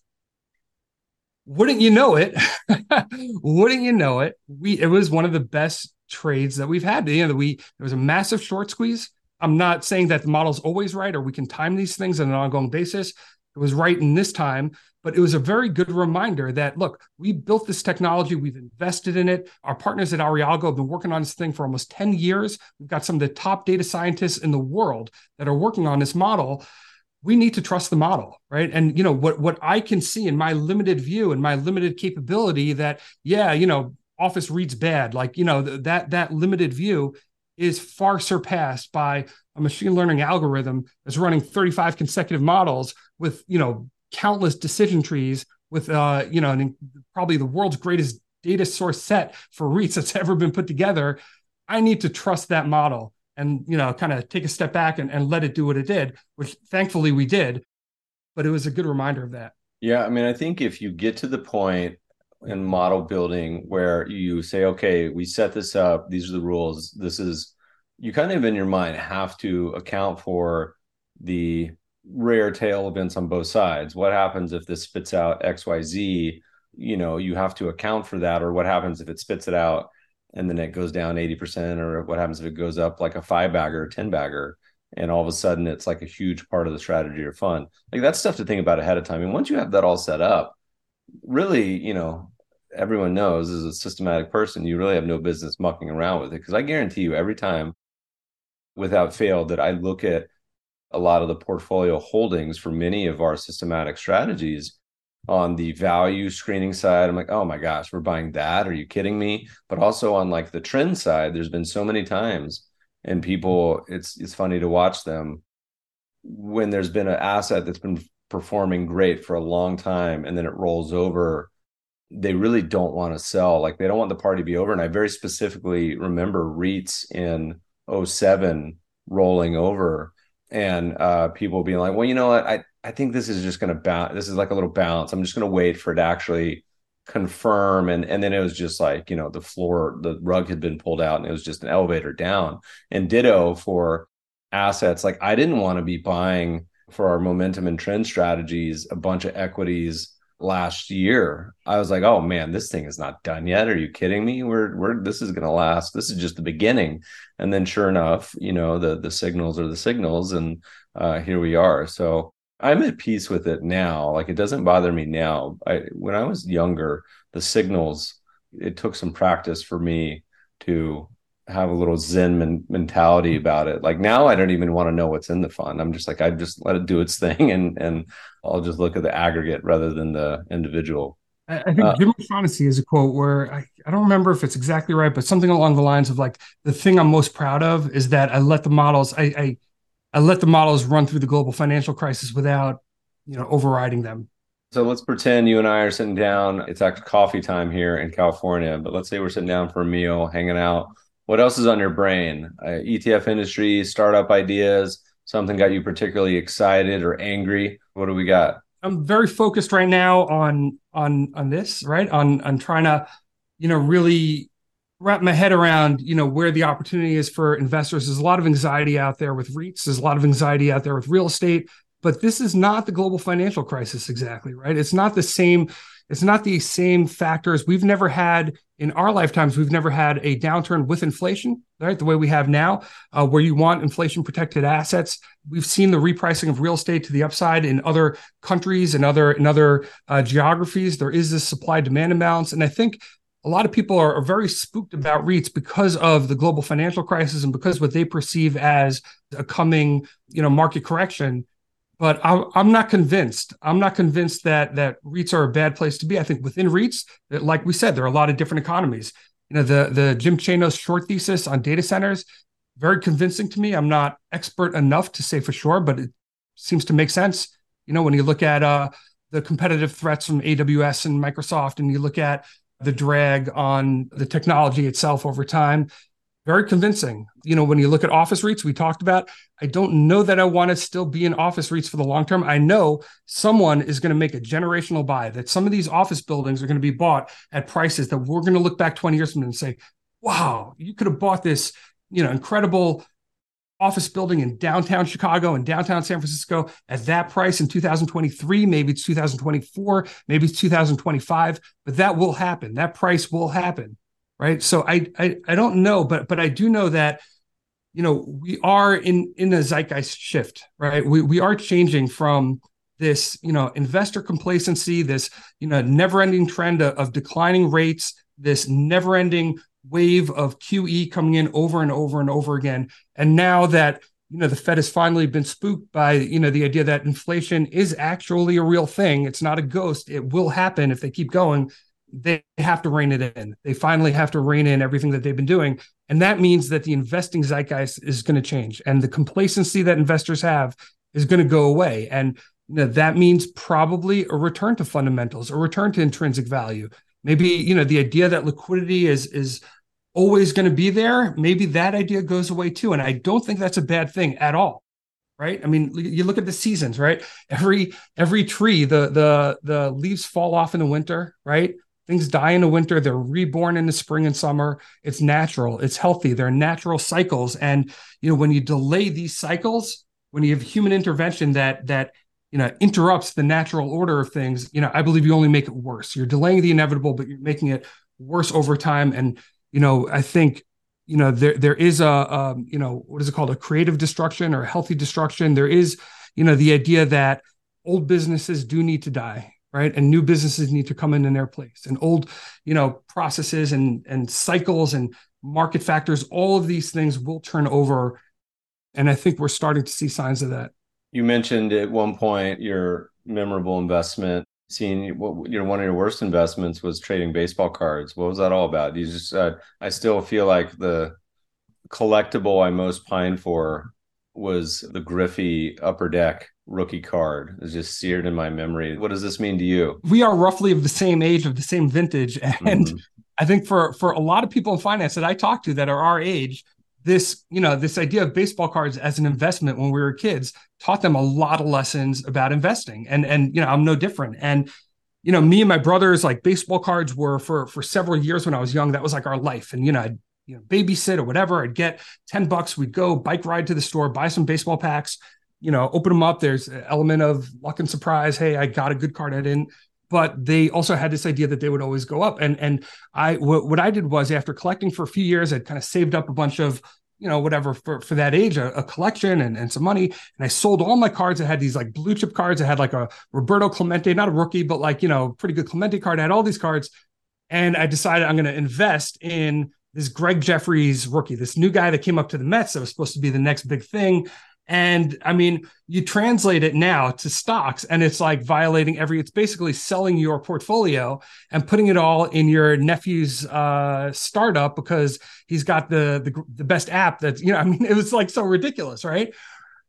Wouldn't you know it? Wouldn't you know it? We it was one of the best trades that we've had. You know, we there was a massive short squeeze. I'm not saying that the model's always right or we can time these things on an ongoing basis. It was right in this time, but it was a very good reminder that, look, we built this technology. We've invested in it. Our partners at Arialgo have been working on this thing for almost ten years. We've got some of the top data scientists in the world that are working on this model. We need to trust the model, right? And, you know, what, what I can see in my limited view and my limited capability that, yeah, you know, office reads bad, like, you know, th- that, that limited view is far surpassed by a machine learning algorithm that's running thirty-five consecutive models with, you know, countless decision trees with, uh, you know, an, probably the world's greatest data source set for REITs that's ever been put together. I need to trust that model and, you know, kind of take a step back and, and let it do what it did, which thankfully we did. But it was a good reminder of that. Yeah, I mean, I think if you get to the point in model building where you say, okay, we set this up, these are the rules, this is, you kind of in your mind have to account for the rare tail events on both sides. What happens if this spits out X Y Z? You know, you have to account for that. Or what happens if it spits it out and then it goes down eighty percent? Or what happens if it goes up like a five bagger, ten bagger, and all of a sudden it's like a huge part of the strategy or fund? Like, that's stuff to think about ahead of time. And once you have that all set up, really, you know, everyone knows as a systematic person, you really have no business mucking around with it. Because I guarantee you, every time without fail that I look at a lot of the portfolio holdings for many of our systematic strategies on the value screening side, I'm like, oh my gosh, we're buying that. Are you kidding me? But also on like the trend side, there's been so many times, and people, it's it's funny to watch them when there's been an asset that's been performing great for a long time and then it rolls over. They really don't want to sell. Like, they don't want the party to be over. And I very specifically remember REITs in oh seven rolling over, and uh, people being like, well, you know what? I, I think this is just going to bounce. This is like a little bounce. I'm just going to wait for it to actually confirm. And, and then it was just like, you know, the floor, the rug had been pulled out and it was just an elevator down. And ditto for assets. Like, I didn't want to be buying for our momentum and trend strategies a bunch of equities last year. I was like, oh man, this thing is not done yet. Are you kidding me? We're we're this is going to last. This is just the beginning. And then sure enough, you know, the the signals are the signals, and uh, here we are. So I'm at peace with it now. Like, it doesn't bother me now. I when I was younger, the signals, it took some practice for me to have a little Zen men- mentality about it. Like, now I don't even want to know what's in the fund. I'm just like, I just let it do its thing, and and I'll just look at the aggregate rather than the individual. I, I think Uh, Jim O'Shaughnessy has a quote where I, I don't remember if it's exactly right, but something along the lines of like, the thing I'm most proud of is that I let the models, I I, I let the models run through the global financial crisis without, you know, overriding them. So let's pretend you and I are sitting down. It's actually coffee time here in California, but let's say we're sitting down for a meal, hanging out. What else is on your brain? Uh, E T F industry, startup ideas, something got you particularly excited or angry? What do we got? I'm very focused right now on on on this, right? On on trying to, you know, really wrap my head around, you know, where the opportunity is for investors. There's a lot of anxiety out there with REITs. There's a lot of anxiety out there with real estate, but this is not the global financial crisis exactly, right? It's not the same. It's not the same factors. We've never had in our lifetimes, we've never had a downturn with inflation, right? The way we have now, uh, where you want inflation protected assets. We've seen the repricing of real estate to the upside in other countries and other, in other uh, geographies. There is this supply demand imbalance. And I think a lot of people are, are very spooked about REITs because of the global financial crisis and because what they perceive as a coming, you know, market correction. But I'm, I'm not convinced. I'm not convinced that that REITs are a bad place to be. I think within REITs, like we said, there are a lot of different economies. You know, the the Jim Chanos short thesis on data centers, very convincing to me. I'm not expert enough to say for sure, but it seems to make sense. You know, when you look at uh, the competitive threats from A W S and Microsoft, and you look at the drag on the technology itself over time, very convincing. You know, when you look at office REITs, we talked about, I don't know that I want to still be in office REITs for the long term. I know someone is going to make a generational buy, that some of these office buildings are going to be bought at prices that we're going to look back twenty years from now and say, wow, you could have bought this, you know, incredible office building in downtown Chicago and downtown San Francisco at that price in two thousand twenty-three. Maybe it's two thousand twenty-four, maybe it's two thousand twenty-five, but that will happen. That price will happen. Right. So I, I I don't know, but but I do know that, you know, we are in in a zeitgeist shift, right? We we are changing from this, you know, investor complacency, this, you know, never-ending trend of, of declining rates, this never-ending wave of Q E coming in over and over and over again. And now that, you know, the Fed has finally been spooked by, you know, the idea that inflation is actually a real thing. It's not a ghost. It will happen if they keep going. They have to rein it in. They finally have to rein in everything that they've been doing. And that means that the investing zeitgeist is going to change. And the complacency that investors have is going to go away. And you know, that means probably a return to fundamentals, a return to intrinsic value. Maybe, you know, the idea that liquidity is, is always going to be there, maybe that idea goes away too. And I don't think that's a bad thing at all. Right. I mean, you look at the seasons, right? Every, every tree, the, the, the leaves fall off in the winter, right? Things die in the winter. They're reborn in the spring and summer. It's natural. It's healthy. They're natural cycles. And, you know, when you delay these cycles, when you have human intervention that, that, you know, interrupts the natural order of things, you know, I believe you only make it worse. You're delaying the inevitable, but you're making it worse over time. And, you know, I think, you know, there, there is a, um, you know, what is it called? A creative destruction or a healthy destruction. There is, you know, the idea that old businesses do need to die. Right. And new businesses need to come in in their place, and old, you know, processes and, and cycles and market factors, all of these things will turn over. And I think we're starting to see signs of that. You mentioned at one point your memorable investment, seeing what, you know, one of your worst investments was trading baseball cards. What was that all about? You just, uh, I still feel like the collectible I most pined for was the Griffey Upper Deck rookie card. It's just seared in my memory. What does this mean to you? We are roughly of the same age, of the same vintage. And mm-hmm. I think for, for a lot of people in finance that I talk to that are our age, this, you know, this idea of baseball cards as an investment when we were kids taught them a lot of lessons about investing. And, and, you know, I'm no different. And, you know, me and my brothers, like baseball cards were for, for several years when I was young, that was like our life. And, you know, I'd, you know, babysit or whatever, I'd get ten bucks. We'd go bike ride to the store, buy some baseball packs, you know, open them up. There's an element of luck and surprise. Hey, I got a good card. I didn't. But they also had this idea that they would always go up. And and I what, what I did was, after collecting for a few years, I'd kind of saved up a bunch of, you know, whatever for, for that age, a, a collection and, and some money. And I sold all my cards. I had these like blue chip cards. I had like a Roberto Clemente, not a rookie, but like, you know, pretty good Clemente card. I had all these cards. And I decided I'm going to invest in this Greg Jeffries rookie, this new guy that came up to the Mets that was supposed to be the next big thing. And I mean, you translate it now to stocks and it's like violating every, it's basically selling your portfolio and putting it all in your nephew's uh, startup because he's got the, the the best app that's, you know, I mean, it was like so ridiculous, right?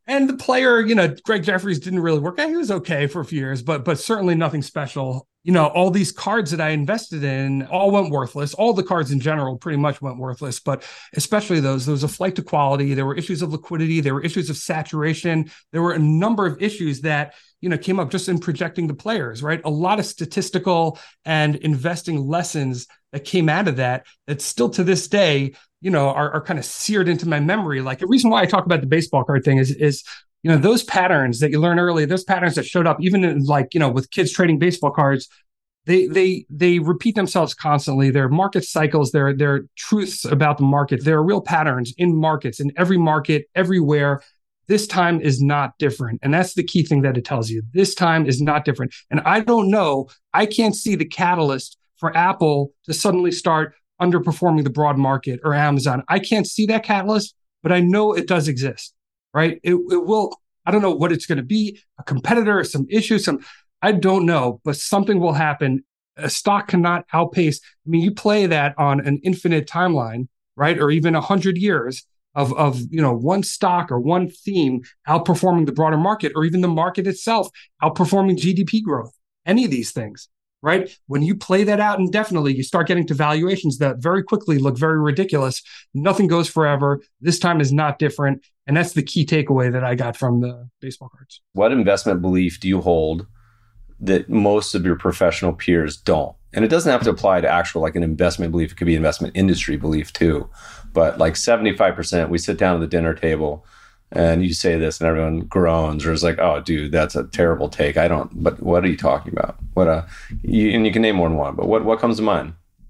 And the player, you know, Greg Jeffries didn't really work out. He was okay for a few years, but but certainly nothing special. You know, all these cards that I invested in all went worthless. All the cards in general pretty much went worthless, but especially those. There was a flight to quality. There were issues of liquidity. There were issues of saturation. There were a number of issues that, you know, came up just in projecting the players, right? A lot of statistical and investing lessons that came out of that, that still to this day, you know, are, are kind of seared into my memory. Like the reason why I talk about the baseball card thing is, is, you know, those patterns that you learn early, those patterns that showed up even in like, you know, with kids trading baseball cards, they, they, they repeat themselves constantly. They're market cycles. They're, they're truths about the market. There are real patterns in markets, in every market, everywhere. This time is not different. And that's the key thing that it tells you. This time is not different. And I don't know, I can't see the catalyst for Apple to suddenly start underperforming the broad market or Amazon. I can't see that catalyst, but I know it does exist, right? It, it will, I don't know what it's going to be, a competitor, some issue, some, I don't know, but something will happen. A stock cannot outpace. I mean, you play that on an infinite timeline, right? Or even a hundred years of, of, you know, one stock or one theme outperforming the broader market, or even the market itself outperforming G D P growth, any of these things. Right? When you play that out indefinitely, you start getting to valuations that very quickly look very ridiculous. Nothing goes forever. This time is not different. And that's the key takeaway that I got from the baseball cards. What investment belief do you hold that most of your professional peers don't? And it doesn't have to apply to actual like an investment belief. It could be investment industry belief too. But like seventy-five percent, we sit down at the dinner table and you say this and everyone groans or is like, oh, dude, that's a terrible take. I don't, but what are you talking about? What a, you, and you can name more than one, but what, what comes to mind?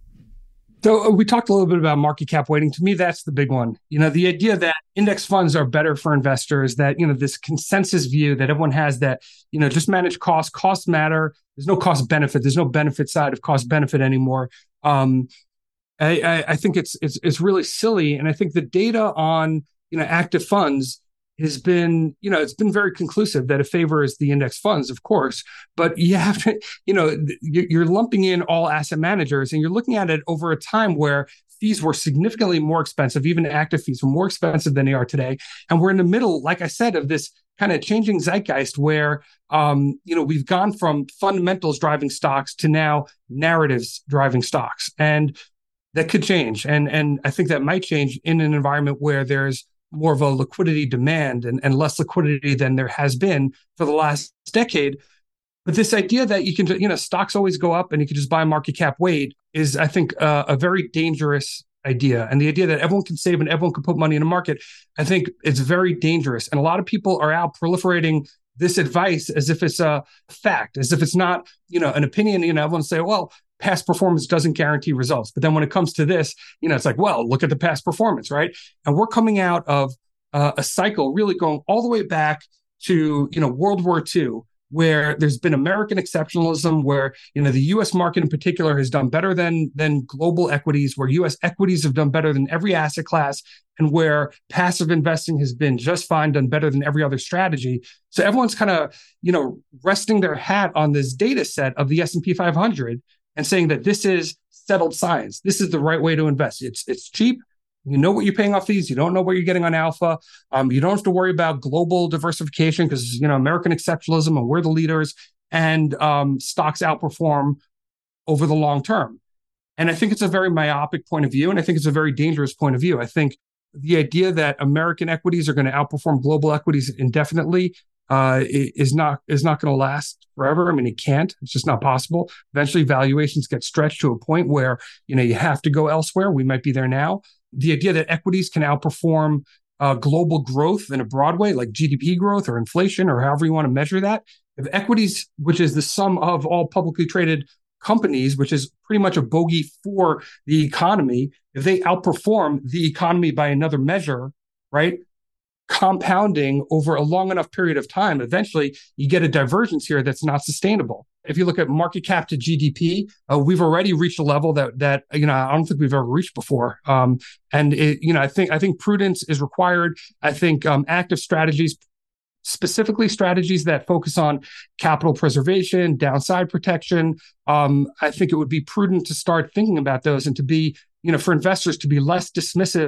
So we talked a little bit about market cap weighting. To me, that's the big one. You know, the idea that index funds are better for investors, that, you know, this consensus view that everyone has that, you know, just manage costs, costs matter. There's no cost benefit. There's no benefit side of cost benefit anymore. Um, I, I, I think it's, it's, it's really silly. And I think the data on, you know, active funds has been, you know, it's been very conclusive that it favors the index funds, of course, but you have to, you know, you're lumping in all asset managers and you're looking at it over a time where fees were significantly more expensive, even active fees were more expensive than they are today. And we're in the middle, like I said, of this kind of changing zeitgeist where, um, you know, we've gone from fundamentals driving stocks to now narratives driving stocks. And that could change. And, and I think that might change in an environment where there's more of a liquidity demand and, and less liquidity than there has been for the last decade. But this idea that you can, you know, stocks always go up and you can just buy market cap weight is, I think, uh, a very dangerous idea. And the idea that everyone can save and everyone can put money in a market, I think it's very dangerous. And a lot of people are out proliferating this advice as if it's a fact, as if it's not, you know, an opinion. You know, everyone say, well, past performance doesn't guarantee results. But then when it comes to this, you know, it's like, well, look at the past performance, right? And we're coming out of uh, a cycle really going all the way back to, you know, World War Two, where there's been American exceptionalism, where, you know, the U S market in particular has done better than, than global equities, where U S equities have done better than every asset class, and where passive investing has been just fine, done better than every other strategy. So everyone's kind of, you know, resting their hat on this data set of the S and P five hundred and saying that this is settled science. This is the right way to invest. It's it's cheap. You know what you're paying off these. You don't know what you're getting on alpha. Um, you don't have to worry about global diversification because, you know, American exceptionalism and we're the leaders, and um, stocks outperform over the long term. And I think it's a very myopic point of view. And I think it's a very dangerous point of view. I think the idea that American equities are going to outperform global equities indefinitely uh, is not is not going to last forever. I mean, it can't. It's just not possible. Eventually, valuations get stretched to a point where, you know, you have to go elsewhere. We might be there now. The idea that equities can outperform uh, global growth in a broad way, like G D P growth or inflation or however you want to measure that. If equities, which is the sum of all publicly traded companies, which is pretty much a bogey for the economy, if they outperform the economy by another measure, right, compounding over a long enough period of time, eventually you get a divergence here that's not sustainable. If you look at market cap to G D P, uh, we've already reached a level that that you know I don't think we've ever reached before. Um, and it, you know I think I think prudence is required. I think um, active strategies, specifically strategies that focus on capital preservation, downside protection. Um, I think it would be prudent to start thinking about those and to be, you know, for investors to be less dismissive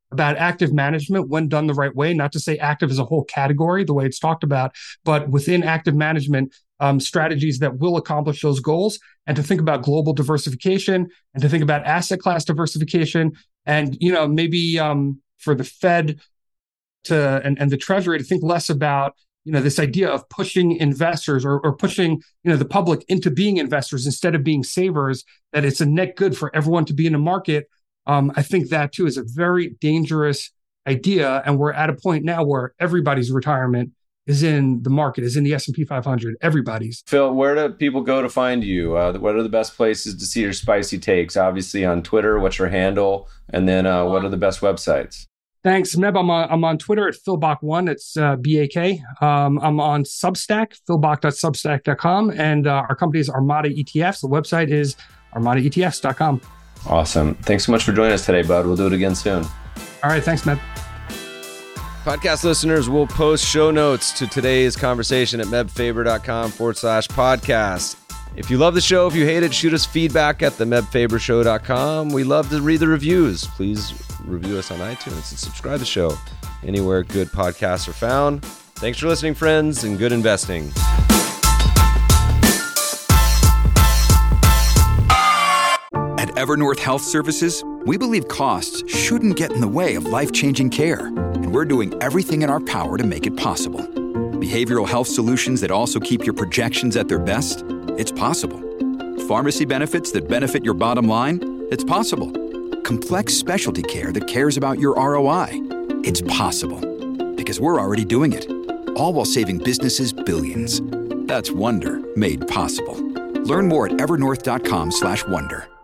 about active management when done the right way, not to say active as a whole category, the way it's talked about, but within active management, um, strategies that will accomplish those goals, and to think about global diversification and to think about asset class diversification. And, you know, maybe um, for the Fed to and, and the Treasury to think less about, you know, this idea of pushing investors or, or pushing, you know, the public into being investors instead of being savers, that it's a net good for everyone to be in a market. Um, I think that, too, is a very dangerous idea. And we're at a point now where everybody's retirement is in the market, is in the S and P five hundred. Everybody's. Phil, where do people go to find you? Uh, what are the best places to see your spicy takes? Obviously on Twitter, what's your handle? And then uh, what are the best websites? Thanks, Meb. I'm on, I'm on Twitter at Phil Bak one. It's uh, B A K. Um, I'm on Substack, phil bak dot substack dot com. And uh, our company is Armada E T Fs. The website is armada E T Fs dot com. Awesome. Thanks so much for joining us today, bud. We'll do it again soon. All right. Thanks, Meb. Podcast listeners will post show notes to today's conversation at mebfaber.com forward slash podcast. If you love the show, if you hate it, shoot us feedback at the meb faber show dot com. We love to read the reviews. Please review us on iTunes and subscribe to the show anywhere good podcasts are found. Thanks for listening, friends, and good investing. At Evernorth Health Services, we believe costs shouldn't get in the way of life-changing care, and we're doing everything in our power to make it possible. Behavioral health solutions that also keep your projections at their best? It's possible. Pharmacy benefits that benefit your bottom line? It's possible. Complex specialty care that cares about your R O I? It's possible. Because we're already doing it. All while saving businesses billions. That's Wonder made possible. Learn more at evernorth dot com slash wonder.